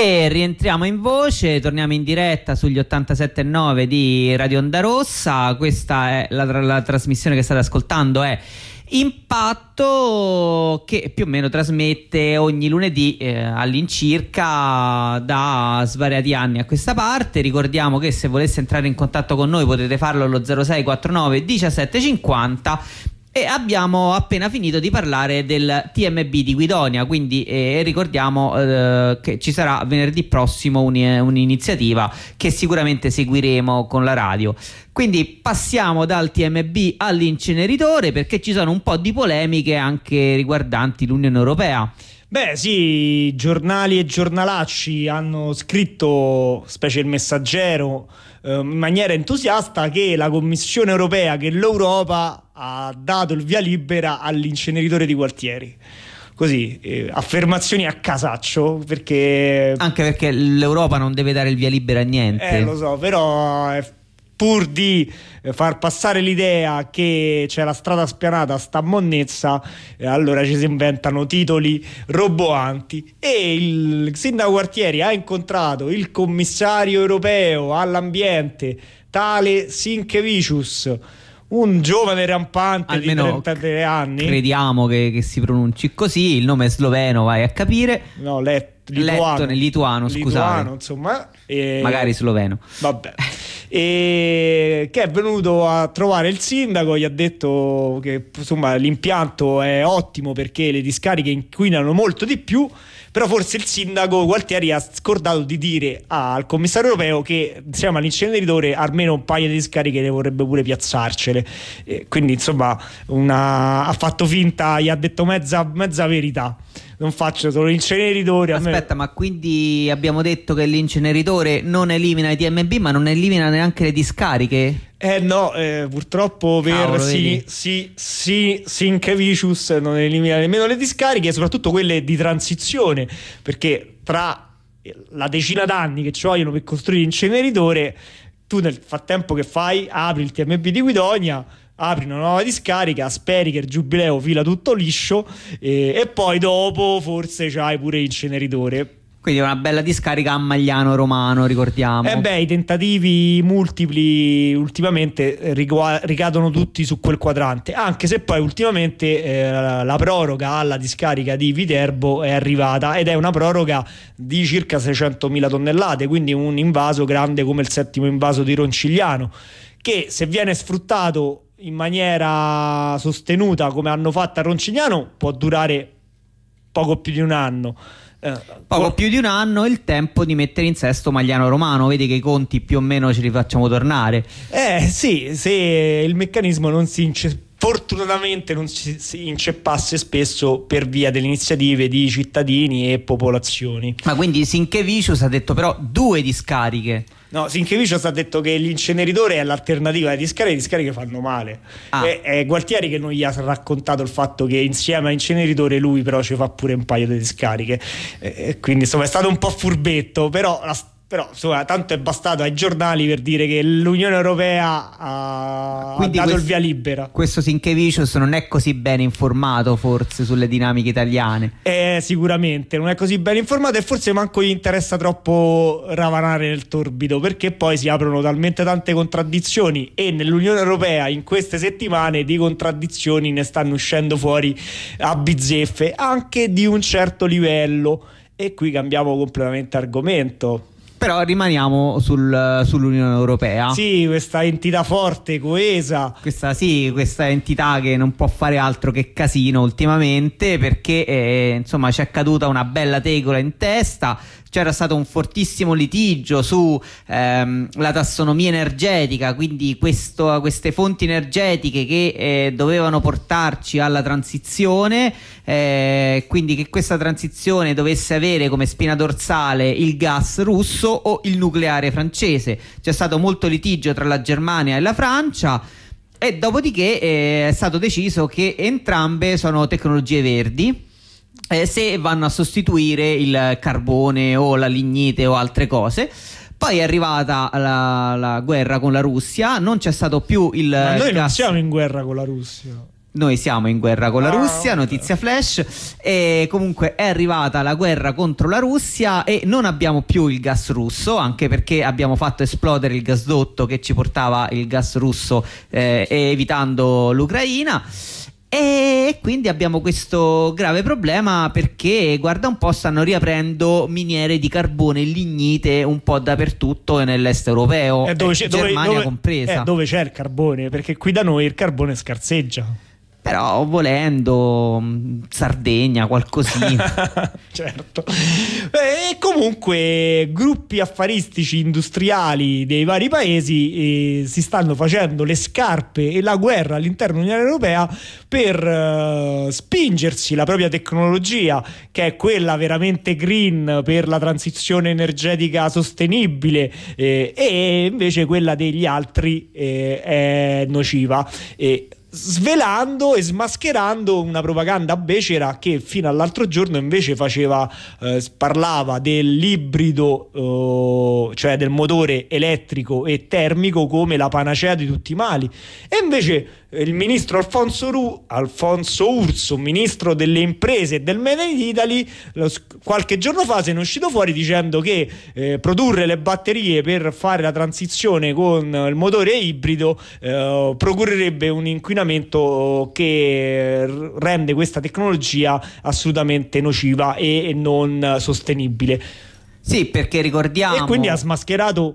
E rientriamo in voce, torniamo in diretta sugli ottantasette virgola nove di Radio Onda Rossa. Questa è la, la trasmissione che state ascoltando, è Impatto, che più o meno trasmette ogni lunedì eh, all'incirca da svariati anni a questa parte. Ricordiamo che se voleste entrare in contatto con noi potete farlo allo zero sei quarantanove diciassette cinquanta. E abbiamo appena finito di parlare del T M B di Guidonia, quindi eh, ricordiamo eh, che ci sarà venerdì prossimo un, un'iniziativa che sicuramente seguiremo con la radio. Quindi passiamo dal T M B all'inceneritore, perché ci sono un po' di polemiche anche riguardanti l'Unione Europea. Beh sì, giornali e giornalacci hanno scritto, specie il Messaggero, eh, in maniera entusiasta, che la Commissione Europea, che l'Europa ha dato il via libera all'inceneritore di Gualtieri. Così, eh, affermazioni a casaccio, perché... Anche perché l'Europa non deve dare il via libera a niente. Eh, lo so, però... Eh, pur di far passare l'idea che c'è la strada spianata sta a monnezza, eh, allora ci si inventano titoli roboanti. E il sindaco Gualtieri ha incontrato il commissario europeo all'ambiente, tale Sinkevicius, un giovane rampante almeno di trentatré anni. Crediamo che, che si pronunci così, il nome è sloveno, vai a capire. No, let, lituano, letto, lituano, scusate. Lituano, insomma. E... magari sloveno. Vabbè. E che è venuto a trovare il sindaco, gli ha detto che insomma l'impianto è ottimo perché le discariche inquinano molto di più, però forse il sindaco Gualtieri ha scordato di dire al commissario europeo che insieme all'inceneritore almeno un paio di discariche le vorrebbe pure piazzarcele. E quindi insomma una... ha fatto finta, gli ha detto mezza, mezza verità. Non faccio solo l'inceneritore. Aspetta, me... ma quindi abbiamo detto che l'inceneritore non elimina i T M B, ma non elimina neanche le discariche? Eh no, eh, purtroppo per Cavolo, sì, sì, sì, Sinkevicius non elimina nemmeno le discariche, soprattutto quelle di transizione, perché tra la decina d'anni che ci vogliono per costruire l'inceneritore, tu nel frattempo che fai? Apri il T M B di Guidonia, apri una nuova discarica, speri che il giubileo fila tutto liscio e, e poi dopo forse c'hai pure l'inceneritore. Quindi è una bella discarica a Magliano Romano, ricordiamo. Eh beh, i tentativi multipli ultimamente rigu- ricadono tutti su quel quadrante, anche se poi ultimamente eh, la proroga alla discarica di Viterbo è arrivata, ed è una proroga di circa seicentomila tonnellate, quindi un invaso grande come il settimo invaso di Roncigliano, che se viene sfruttato in maniera sostenuta come hanno fatto a Roncigliano può durare poco più di un anno. Eh, poco può... più di un anno il tempo di mettere in sesto Magliano Romano. Vedi che i conti più o meno ce li facciamo tornare. Eh sì, se il meccanismo non si ince... fortunatamente non si, si inceppasse spesso per via delle iniziative di cittadini e popolazioni. Ma quindi Sinkevicius ha detto però due discariche. No, Sinkevicius ha detto che l'inceneritore è l'alternativa alle discariche, le discariche fanno male. Ah. È, è Gualtieri che non gli ha raccontato il fatto che insieme all'inceneritore lui però ci fa pure un paio di discariche. E quindi insomma è stato un po' furbetto, però la Però insomma, tanto è bastato ai giornali per dire che l'Unione Europea ha, ha dato questo, il via libera. Questo Sinkevicius non è così bene informato forse sulle dinamiche italiane. Eh, sicuramente non è così ben informato, e forse manco gli interessa troppo ravanare nel torbido, perché poi si aprono talmente tante contraddizioni, e nell'Unione Europea in queste settimane di contraddizioni ne stanno uscendo fuori a bizzeffe, anche di un certo livello. E qui cambiamo completamente argomento. Però rimaniamo sul, sull'Unione Europea. Sì, questa entità forte, coesa. Questa sì, questa entità che non può fare altro che casino ultimamente, perché eh, insomma ci è caduta una bella tegola in testa. C'era stato un fortissimo litigio su ehm, la tassonomia energetica, quindi questo, queste fonti energetiche che eh, dovevano portarci alla transizione, eh, quindi che questa transizione dovesse avere come spina dorsale il gas russo o il nucleare francese. C'è stato molto litigio tra la Germania e la Francia, e dopodiché eh, è stato deciso che entrambe sono tecnologie verdi. Eh, se vanno a sostituire il carbone o la lignite o altre cose. Poi è arrivata la, la guerra con la Russia, non c'è stato più il Ma noi gas. non siamo in guerra con la Russia. Noi siamo in guerra con la Russia, notizia flash, e comunque è arrivata la guerra contro la Russia e non abbiamo più il gas russo, anche perché abbiamo fatto esplodere il gasdotto che ci portava il gas russo, eh, evitando l'Ucraina. E quindi abbiamo questo grave problema perché, guarda un po', stanno riaprendo miniere di carbone e lignite un po' dappertutto nell'est europeo, eh, dove c'è, Germania dove, dove, compresa. Eh, dove c'è il carbone? Perché qui da noi il carbone scarseggia. Però volendo mh, Sardegna, qualcosina. Certo. E comunque gruppi affaristici industriali dei vari paesi eh, si stanno facendo le scarpe e la guerra all'interno dell'Unione Europea per eh, spingersi la propria tecnologia, che è quella veramente green per la transizione energetica sostenibile, eh, e invece quella degli altri eh, è nociva. E svelando e smascherando una propaganda becera che fino all'altro giorno invece faceva eh, parlava dell'ibrido, eh, cioè del motore elettrico e termico come la panacea di tutti i mali, e invece eh, il ministro Alfonso, Ru, Alfonso Urso, ministro delle imprese e del Made in Italy, lo, qualche giorno fa se ne è uscito fuori dicendo che eh, produrre le batterie per fare la transizione con il motore ibrido eh, procurerebbe un inquinamento che rende questa tecnologia assolutamente nociva e non sostenibile. Sì, perché ricordiamo, e quindi ha smascherato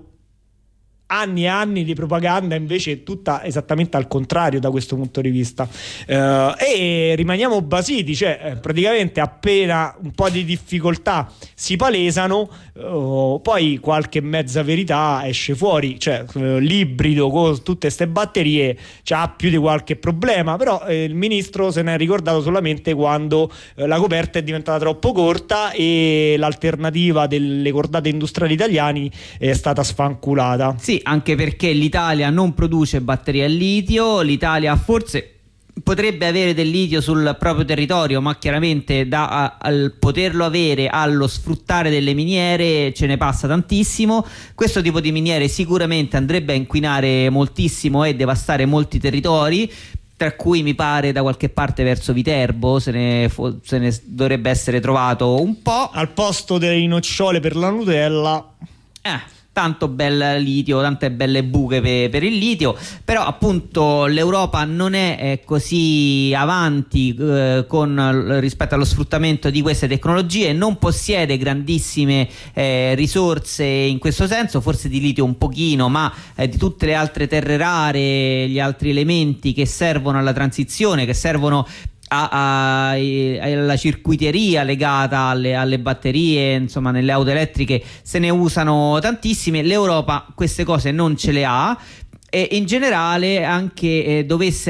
anni e anni di propaganda invece tutta esattamente al contrario da questo punto di vista. Uh, e rimaniamo basiti, cioè praticamente appena un po' di difficoltà si palesano, uh, poi qualche mezza verità esce fuori, cioè uh, l'ibrido con tutte queste batterie c'ha più di qualche problema, però eh, il ministro se ne è ricordato solamente quando eh, la coperta è diventata troppo corta e l'alternativa delle cordate industriali italiani è stata sfanculata. Sì, anche perché l'Italia non produce batterie al litio, l'Italia forse potrebbe avere del litio sul proprio territorio, ma chiaramente da, a, al poterlo avere, allo sfruttare delle miniere ce ne passa tantissimo. Questo tipo di miniere sicuramente andrebbe a inquinare moltissimo e devastare molti territori, tra cui mi pare da qualche parte verso Viterbo se ne, se ne dovrebbe essere trovato un po'. Al posto delle nocciole per la Nutella, eh tanto bel litio, tante belle buche per, per il litio, però appunto l'Europa non è eh, così avanti eh, con rispetto allo sfruttamento di queste tecnologie, non possiede grandissime eh, risorse in questo senso, forse di litio un pochino, ma eh, di tutte le altre terre rare, gli altri elementi che servono alla transizione, che servono A, a, alla circuiteria legata alle, alle batterie, insomma nelle auto elettriche se ne usano tantissime. L'Europa queste cose non ce le ha e in generale anche eh, dovesse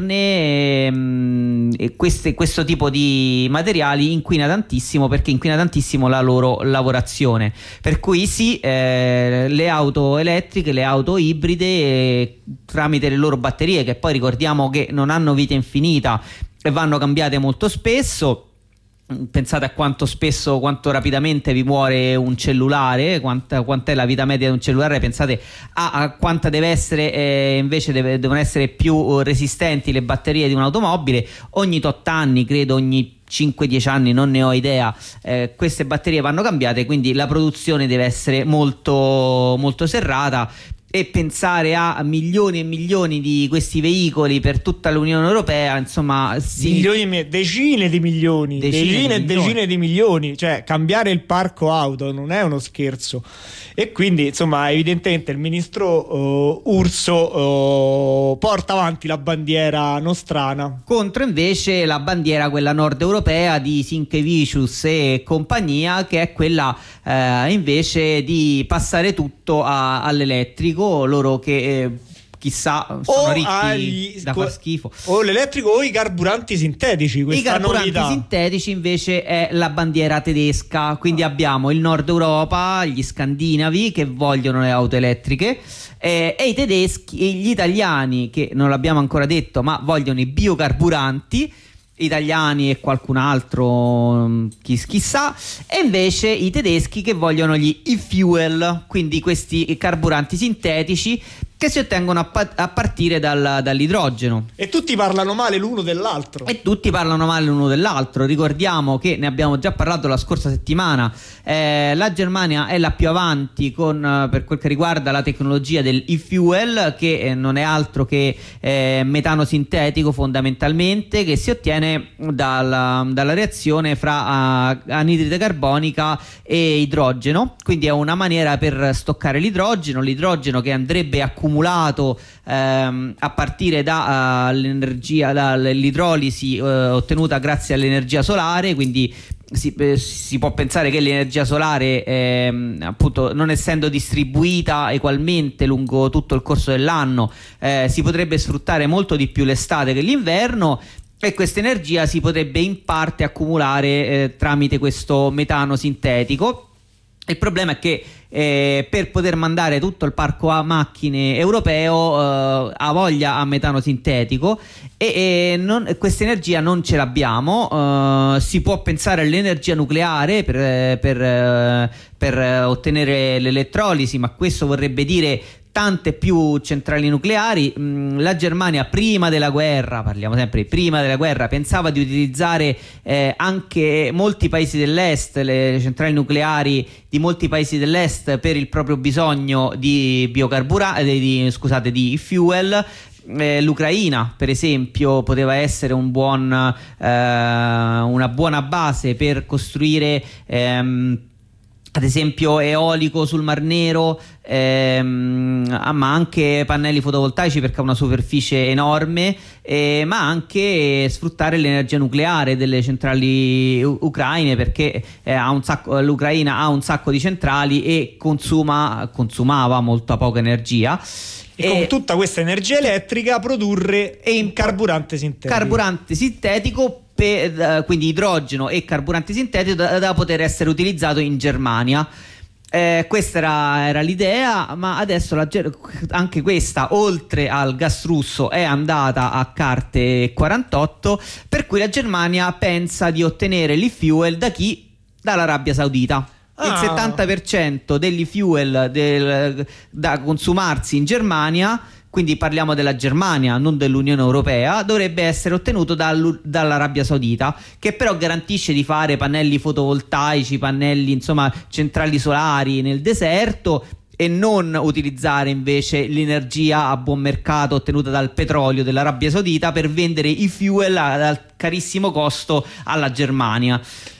averne ehm, queste, questo tipo di materiali inquina tantissimo, perché inquina tantissimo la loro lavorazione, per cui sì, eh, le auto elettriche, le auto ibride eh, tramite le loro batterie, che poi ricordiamo che non hanno vita infinita e vanno cambiate molto spesso. Pensate a quanto spesso, quanto rapidamente vi muore un cellulare, quanta, quant'è la vita media di un cellulare, pensate a, a quanta deve essere, eh, invece deve, devono essere più resistenti le batterie di un'automobile. Ogni tot anni, credo ogni cinque dieci anni, non ne ho idea, eh, queste batterie vanno cambiate, quindi la produzione deve essere molto, molto serrata. E pensare a milioni e milioni di questi veicoli per tutta l'Unione Europea, insomma, si... milioni, decine di milioni, decine, decine e di decine di milioni, cioè cambiare il parco auto non è uno scherzo. E quindi insomma evidentemente il ministro uh, Urso uh, porta avanti la bandiera nostrana contro invece la bandiera quella nord europea di Sinkevicius e compagnia, che è quella eh, invece di passare tutto a, all'elettrico, loro che eh, chissà sono o ricchi agli, da far schifo, o l'elettrico o i carburanti sintetici. I carburanti novità. sintetici invece è la bandiera tedesca, quindi abbiamo il nord Europa, gli scandinavi che vogliono le auto elettriche eh, e i tedeschi e gli italiani che non l'abbiamo ancora detto ma vogliono i biocarburanti, italiani e qualcun altro chi, chissà, e invece i tedeschi che vogliono gli e-fuel, quindi questi carburanti sintetici che si ottengono a, pa- a partire dal, dall'idrogeno. E tutti parlano male l'uno dell'altro. E tutti parlano male l'uno dell'altro. Ricordiamo che ne abbiamo già parlato la scorsa settimana. Eh, la Germania è la più avanti con, eh, per quel che riguarda la tecnologia del e-fuel, che eh, non è altro che eh, metano sintetico fondamentalmente, che si ottiene dalla, dalla reazione fra uh, anidride carbonica e idrogeno. Quindi è una maniera per stoccare l'idrogeno, l'idrogeno che andrebbe accumulato accumulato ehm, a partire dall'energia, uh, dall'idrolisi uh, ottenuta grazie all'energia solare. Quindi si, eh, si può pensare che l'energia solare, ehm, appunto, non essendo distribuita equalmente lungo tutto il corso dell'anno, eh, si potrebbe sfruttare molto di più l'estate che l'inverno, e questa energia si potrebbe in parte accumulare eh, tramite questo metano sintetico. Il problema è che eh, per poter mandare tutto il parco a macchine europeo eh, ha voglia a metano sintetico, e, e non, questa energia non ce l'abbiamo. Eh, si può pensare all'energia nucleare per, per, per ottenere l'elettrolisi, ma questo vorrebbe dire tante più centrali nucleari. La Germania prima della guerra, parliamo sempre prima della guerra, pensava di utilizzare eh, anche molti paesi dell'est, le centrali nucleari di molti paesi dell'est per il proprio bisogno di biocarburanti, di, scusate, di fuel. Eh, L'Ucraina, per esempio, poteva essere un buon, eh, una buona base per costruire ehm, ad esempio eolico sul Mar Nero, ehm, ma anche pannelli fotovoltaici, perché ha una superficie enorme, eh, ma anche sfruttare l'energia nucleare delle centrali u- ucraine, perché eh, ha un sacco, l'Ucraina ha un sacco di centrali e consuma, consumava molta poca energia. E, e con tutta questa energia elettrica produrre un carburante sintetico. Carburante sintetico per, quindi idrogeno e carburante sintetico da, da poter essere utilizzato in Germania. Eh, questa era, era l'idea, ma adesso la, anche questa, oltre al gas russo, è andata a carte quarantotto, per cui la Germania pensa di ottenere l'e-fuel da chi? Dall'Arabia Saudita. Il Ah. settanta per cento dell'e-fuel del, da consumarsi in Germania, quindi parliamo della Germania, non dell'Unione Europea, dovrebbe essere ottenuto dal, dall'Arabia Saudita, che però garantisce di fare pannelli fotovoltaici, pannelli, insomma, centrali solari nel deserto, e non utilizzare invece l'energia a buon mercato ottenuta dal petrolio dell'Arabia Saudita per vendere i fuel al carissimo costo alla Germania.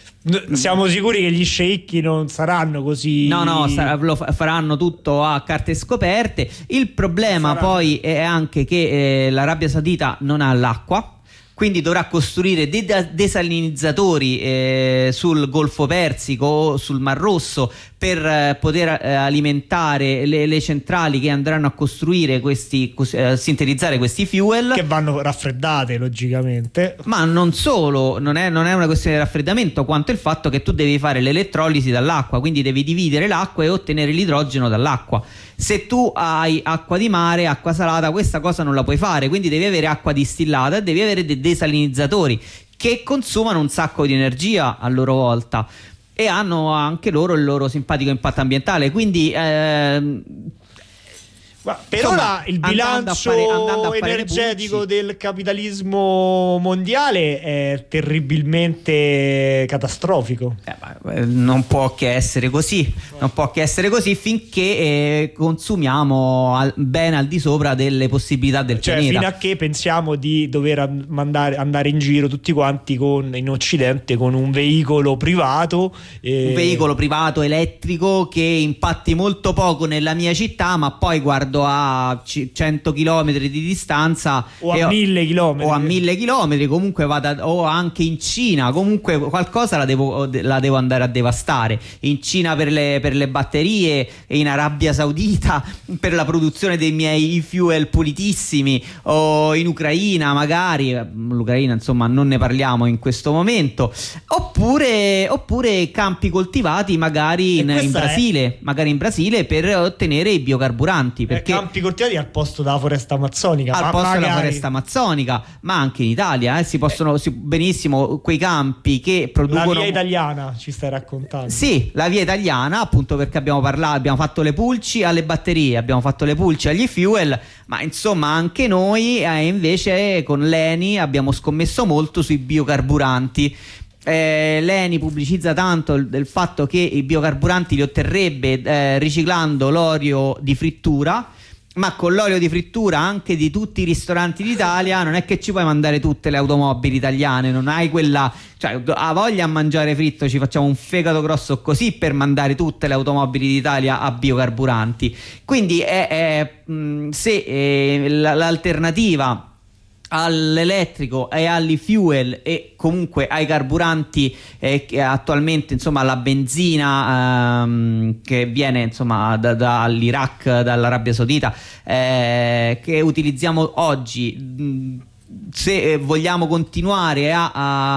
Siamo sicuri che gli sceicchi non saranno così? No, no, sar- lo fa- faranno tutto a carte scoperte. Il problema Sarà. poi è anche che eh, l'Arabia Saudita non ha l'acqua, quindi dovrà costruire dei da- desalinizzatori eh, sul Golfo Persico o sul Mar Rosso per eh, poter eh, alimentare le, le centrali che andranno a costruire questi, cos- eh, sintetizzare questi fuel, che vanno raffreddate logicamente. ma non solo, non è, non è una questione di raffreddamento, quanto il fatto che tu devi fare l'elettrolisi dall'acqua, quindi devi dividere l'acqua e ottenere l'idrogeno dall'acqua. Se tu hai acqua di mare, acqua salata, questa cosa non la puoi fare, quindi devi avere acqua distillata e devi avere dei desalinizzatori che consumano un sacco di energia a loro volta e hanno anche loro il loro simpatico impatto ambientale, quindi ehm, Ma per insomma, ora il andando a bilancio fare- andando a fare le energetico pulci. del capitalismo mondiale è terribilmente catastrofico. Eh, ma, eh, non può che essere così, non può che essere così finché eh, consumiamo al, ben al di sopra delle possibilità del Cioè, pianeta. fino a che pensiamo di dover an- mandare, andare in giro tutti quanti con, in Occidente con un veicolo privato. eh, Un veicolo privato elettrico che impatti molto poco nella mia città, ma poi guardo a c- cento chilometri di distanza O a e ho- mille chilometri. o a mille chilometri, comunque vado a- o anche in Cina, comunque qualcosa la devo, la devo andare a devastare. In Cina per le, per le batterie, e in Arabia Saudita per la produzione dei miei fuel pulitissimi, o in Ucraina magari, l'Ucraina insomma non ne parliamo in questo momento, oppure, oppure campi coltivati magari E in, in questa è- Brasile, magari in Brasile per ottenere i biocarburanti, perché perché campi coltivati al posto della foresta amazzonica, al ma posto magari... della foresta amazzonica, ma anche in Italia eh, si possono si- benissimo quei campi che producono La via italiana ci stai raccontando. Sì, la via italiana, appunto perché abbiamo parlato, abbiamo fatto le pulci alle batterie, abbiamo fatto le pulci agli fuel, ma insomma anche noi eh, invece con l'Eni abbiamo scommesso molto sui biocarburanti. Eh, L'Eni pubblicizza tanto il, del fatto che i biocarburanti li otterrebbe eh, riciclando l'olio di frittura, ma con l'olio di frittura anche di tutti i ristoranti d'Italia non è che ci puoi mandare tutte le automobili italiane, non hai quella, cioè ha voglia a mangiare fritto, ci facciamo un fegato grosso così per mandare tutte le automobili d'Italia a biocarburanti. Quindi è, è, mh, se eh, l'alternativa all'elettrico e agli fuel e comunque ai carburanti eh, che attualmente insomma la benzina ehm, che viene insomma da, dall'Iraq, dall'Arabia Saudita eh, che utilizziamo oggi, mh, se vogliamo continuare a,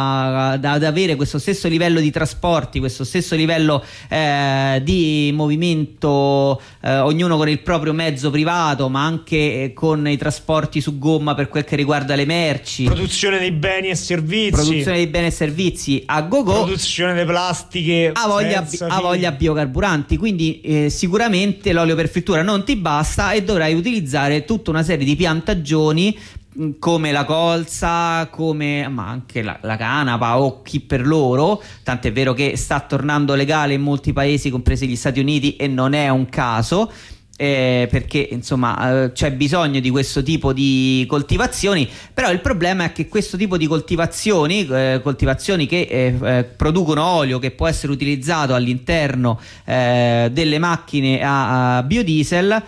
a, ad avere questo stesso livello di trasporti, questo stesso livello eh, di movimento, eh, ognuno con il proprio mezzo privato, ma anche eh, con i trasporti su gomma per quel che riguarda le merci, produzione dei beni e servizi, produzione dei beni e servizi a go-go, produzione delle plastiche, ha voglia, ha voglia biocarburanti. Quindi eh, sicuramente l'olio per frittura non ti basta e dovrai utilizzare tutta una serie di piantagioni come la colza, come ma anche la, la canapa o chi per loro, tant'è vero che sta tornando legale in molti paesi compresi gli Stati Uniti e non è un caso, eh, perché insomma eh, c'è bisogno di questo tipo di coltivazioni. Però il problema è che questo tipo di coltivazioni eh, coltivazioni che eh, eh, producono olio che può essere utilizzato all'interno eh, delle macchine a, a biodiesel,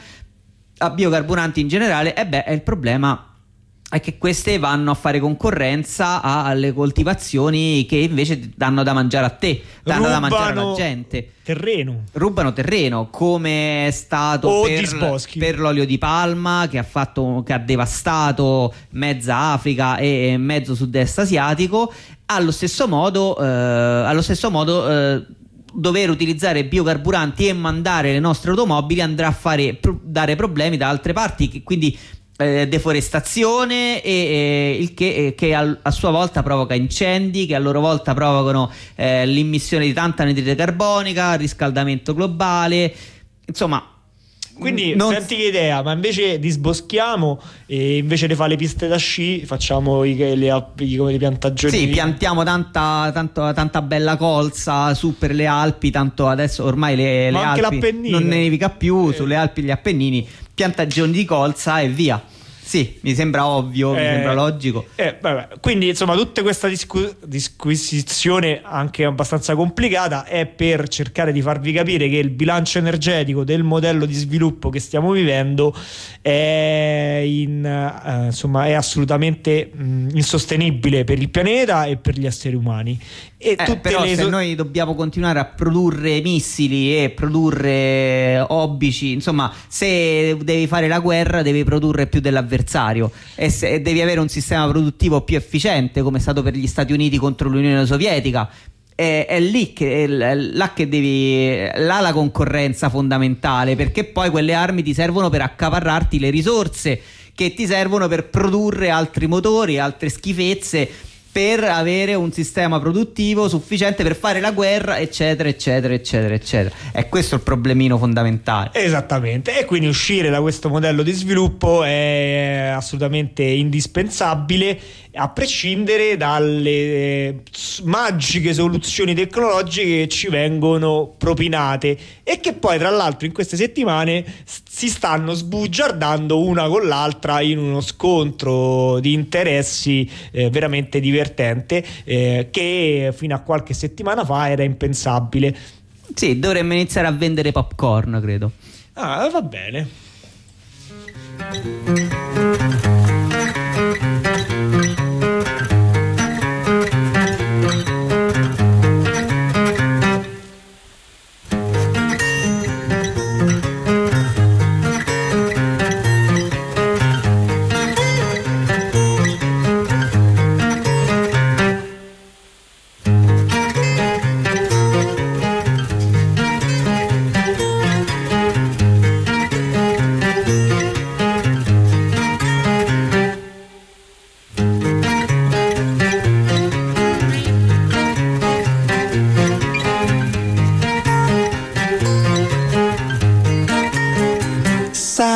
a biocarburanti in generale, e beh, è il problema è che queste vanno a fare concorrenza alle coltivazioni che invece danno da mangiare a te, danno Rubano da mangiare alla gente. Terreno. Rubano terreno, come è stato O per, disboschi. per l'olio di palma che ha, fatto, che ha devastato mezza Africa e mezzo sud-est asiatico. Allo stesso modo, eh, allo stesso modo eh, dover utilizzare biocarburanti e mandare le nostre automobili andrà a fare pro- dare problemi da altre parti, che, quindi Eh, deforestazione e, e il che, eh, che al, a sua volta provoca incendi che a loro volta provocano eh, l'immissione di tanta anidride carbonica, riscaldamento globale, insomma. Quindi non... senti che idea, ma invece disboschiamo e invece di fare le piste da sci facciamo i, le, i, come le piantagioni. Sì, piantiamo tanta, tanto, tanta bella colza su per le Alpi, tanto adesso ormai le, le Ma anche Alpi l'Appennino. non nevica più, Eh. sulle Alpi e gli Appennini, piantagioni di colza e via. Sì, mi sembra ovvio, mi Eh, sembra logico. eh, vabbè. Quindi insomma tutta questa discu- disquisizione anche abbastanza complicata è per cercare di farvi capire che il bilancio energetico del modello di sviluppo che stiamo vivendo è, in, eh, insomma, è assolutamente mh, insostenibile per il pianeta e per gli esseri umani. E Eh, tutte però le se so- noi dobbiamo continuare a produrre missili e produrre obici, insomma, se devi fare la guerra devi produrre più dell'avversario e, se, e devi avere un sistema produttivo più efficiente, come è stato per gli Stati Uniti contro l'Unione Sovietica. È, è lì che, è là che devi là la concorrenza fondamentale, perché poi quelle armi ti servono per accaparrarti le risorse che ti servono per produrre altri motori, altre schifezze, per avere un sistema produttivo sufficiente per fare la guerra, eccetera eccetera eccetera eccetera. È questo il problemino fondamentale. Esattamente, e quindi uscire da questo modello di sviluppo è assolutamente indispensabile, a prescindere dalle eh, magiche soluzioni tecnologiche che ci vengono propinate e che poi tra l'altro in queste settimane s- si stanno sbugiardando una con l'altra in uno scontro di interessi eh, veramente divertente, eh, che fino a qualche settimana fa era impensabile. Sì, dovremmo iniziare a vendere popcorn, credo. Ah, va bene.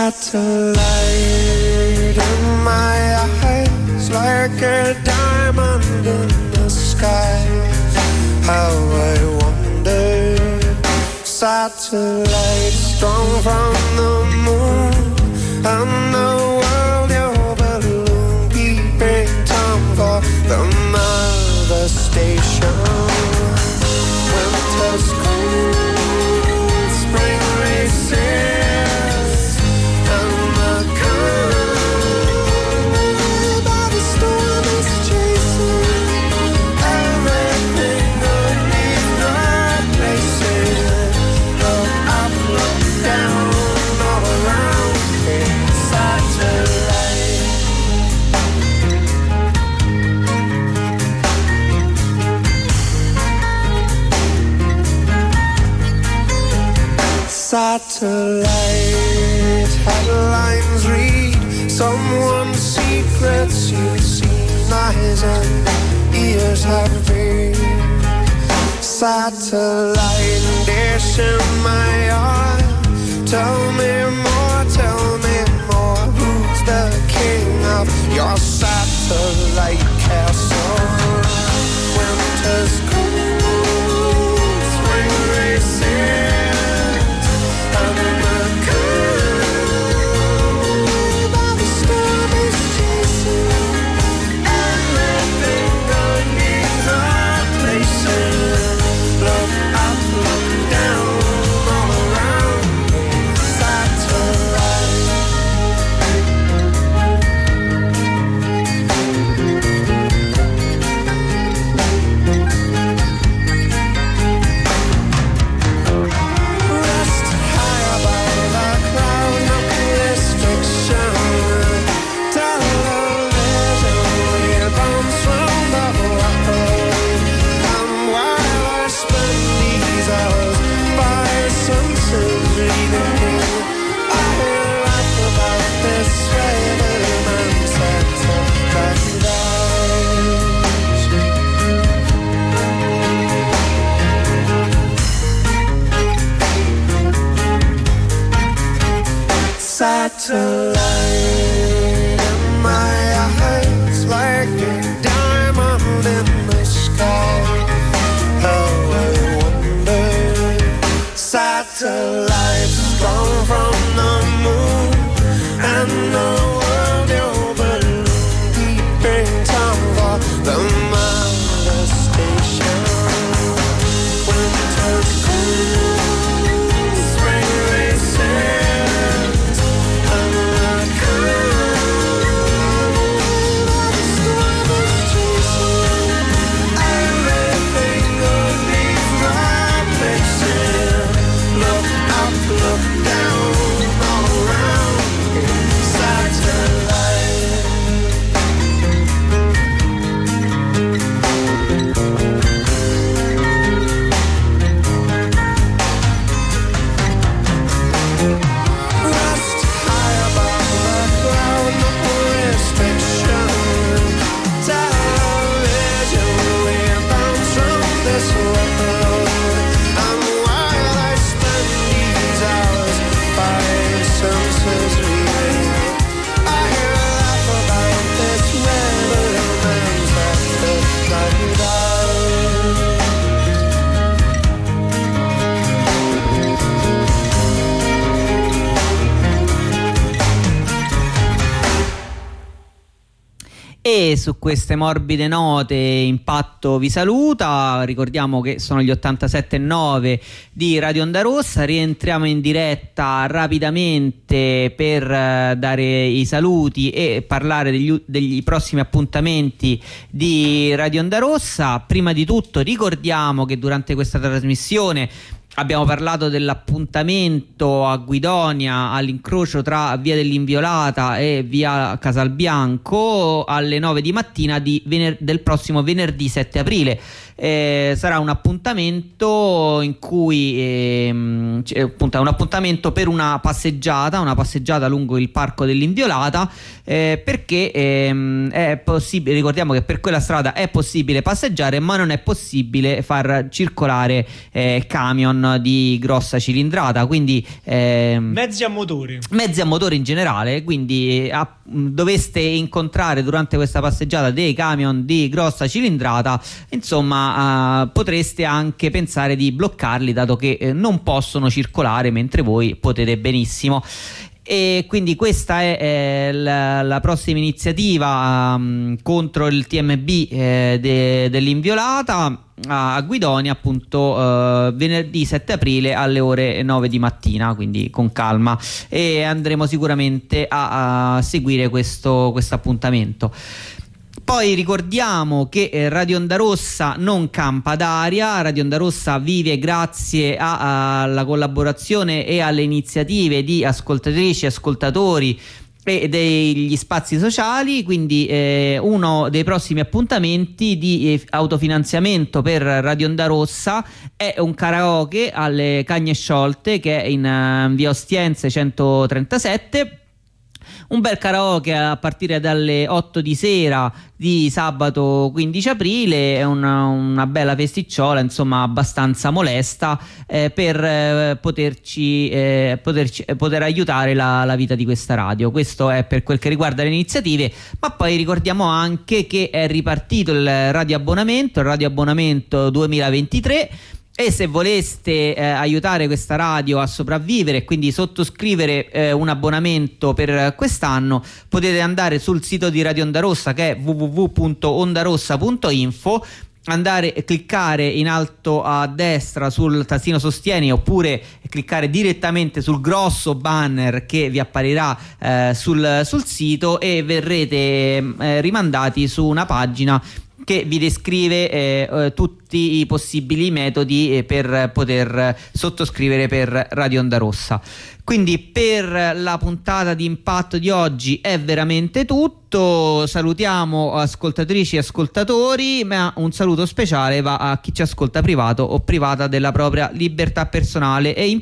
Satellite in my eyes, like a diamond in the sky. How I wonder. Satellite strong from the moon, and the world your balloon, keeping time for the mother station. Winter's cold, spring races, and the cold by the storm is chasing everything beneath the places. Look up, look down, all around me. Satellite. Satellite headlines read someone's secrets you've seen, eyes and ears have read. Satellite dish in my eye, tell me more, tell me more. Who's the king of your satellite castle? Winter's cold, spring races. Satellite in my eyes, like a diamond in the sky. How I wonder. Satellite strong from the moon, and the world your balloon, keeping time for the mother station. Winter's cold, spring races. E su queste morbide note Impatto vi saluta, ricordiamo che sono gli ottantasette virgola nove di Radio Onda Rossa, rientriamo in diretta rapidamente per uh, dare i saluti e parlare degli, degli prossimi appuntamenti di Radio Onda Rossa. Prima di tutto ricordiamo che durante questa trasmissione abbiamo parlato dell'appuntamento a Guidonia all'incrocio tra via dell'Inviolata e via Casalbianco alle nove di mattina di vener- del prossimo venerdì sette aprile. eh, sarà un appuntamento in cui ehm, c- appunto, un appuntamento per una passeggiata, una passeggiata lungo il Parco dell'Inviolata, eh, perché ehm, è possibile, ricordiamo che per quella strada è possibile passeggiare, ma non è possibile far circolare eh, camion di grossa cilindrata, quindi ehm, Mezzi a motore. mezzi a motore in generale, quindi a, doveste incontrare durante questa passeggiata dei camion di grossa cilindrata, insomma eh, potreste anche pensare di bloccarli, dato che eh, non possono circolare mentre voi potete benissimo. E quindi questa è eh, la, la prossima iniziativa um, contro il T M B eh, de, dell'Inviolata a Guidonia, appunto eh, venerdì sette aprile alle ore nove di mattina, quindi con calma, e andremo sicuramente a, a seguire questo questo appuntamento. Poi ricordiamo che eh, Radio Onda Rossa non campa d'aria. Radio Onda Rossa vive grazie a- alla collaborazione e alle iniziative di ascoltatrici e ascoltatori e degli spazi sociali, quindi eh, uno dei prossimi appuntamenti di eh, autofinanziamento per Radio Onda Rossa è un karaoke alle Cagne Sciolte, che è in uh, via Ostiense centotrentasette. Un bel karaoke a partire dalle otto di sera di sabato quindici aprile, è una, una bella festicciola, insomma abbastanza molesta, eh, per eh, poterci, eh, poterci eh, poter aiutare la, la vita di questa radio. Questo è per quel che riguarda le iniziative, ma poi ricordiamo anche che è ripartito il radioabbonamento, il radioabbonamento duemilaventitré. E se voleste eh, aiutare questa radio a sopravvivere e quindi sottoscrivere eh, un abbonamento per quest'anno, potete andare sul sito di Radio Onda Rossa, che è w w w punto ondarossa punto info, andare e cliccare in alto a destra sul tastino sostieni, oppure cliccare direttamente sul grosso banner che vi apparirà eh, sul, sul sito, e verrete eh, rimandati su una pagina che vi descrive eh, eh, tutti i possibili metodi eh, per poter sottoscrivere per Radio Onda Rossa. Quindi per la puntata di Impatto di oggi è veramente tutto. Salutiamo ascoltatrici e ascoltatori, ma un saluto speciale va a chi ci ascolta privato o privata della propria libertà personale. E in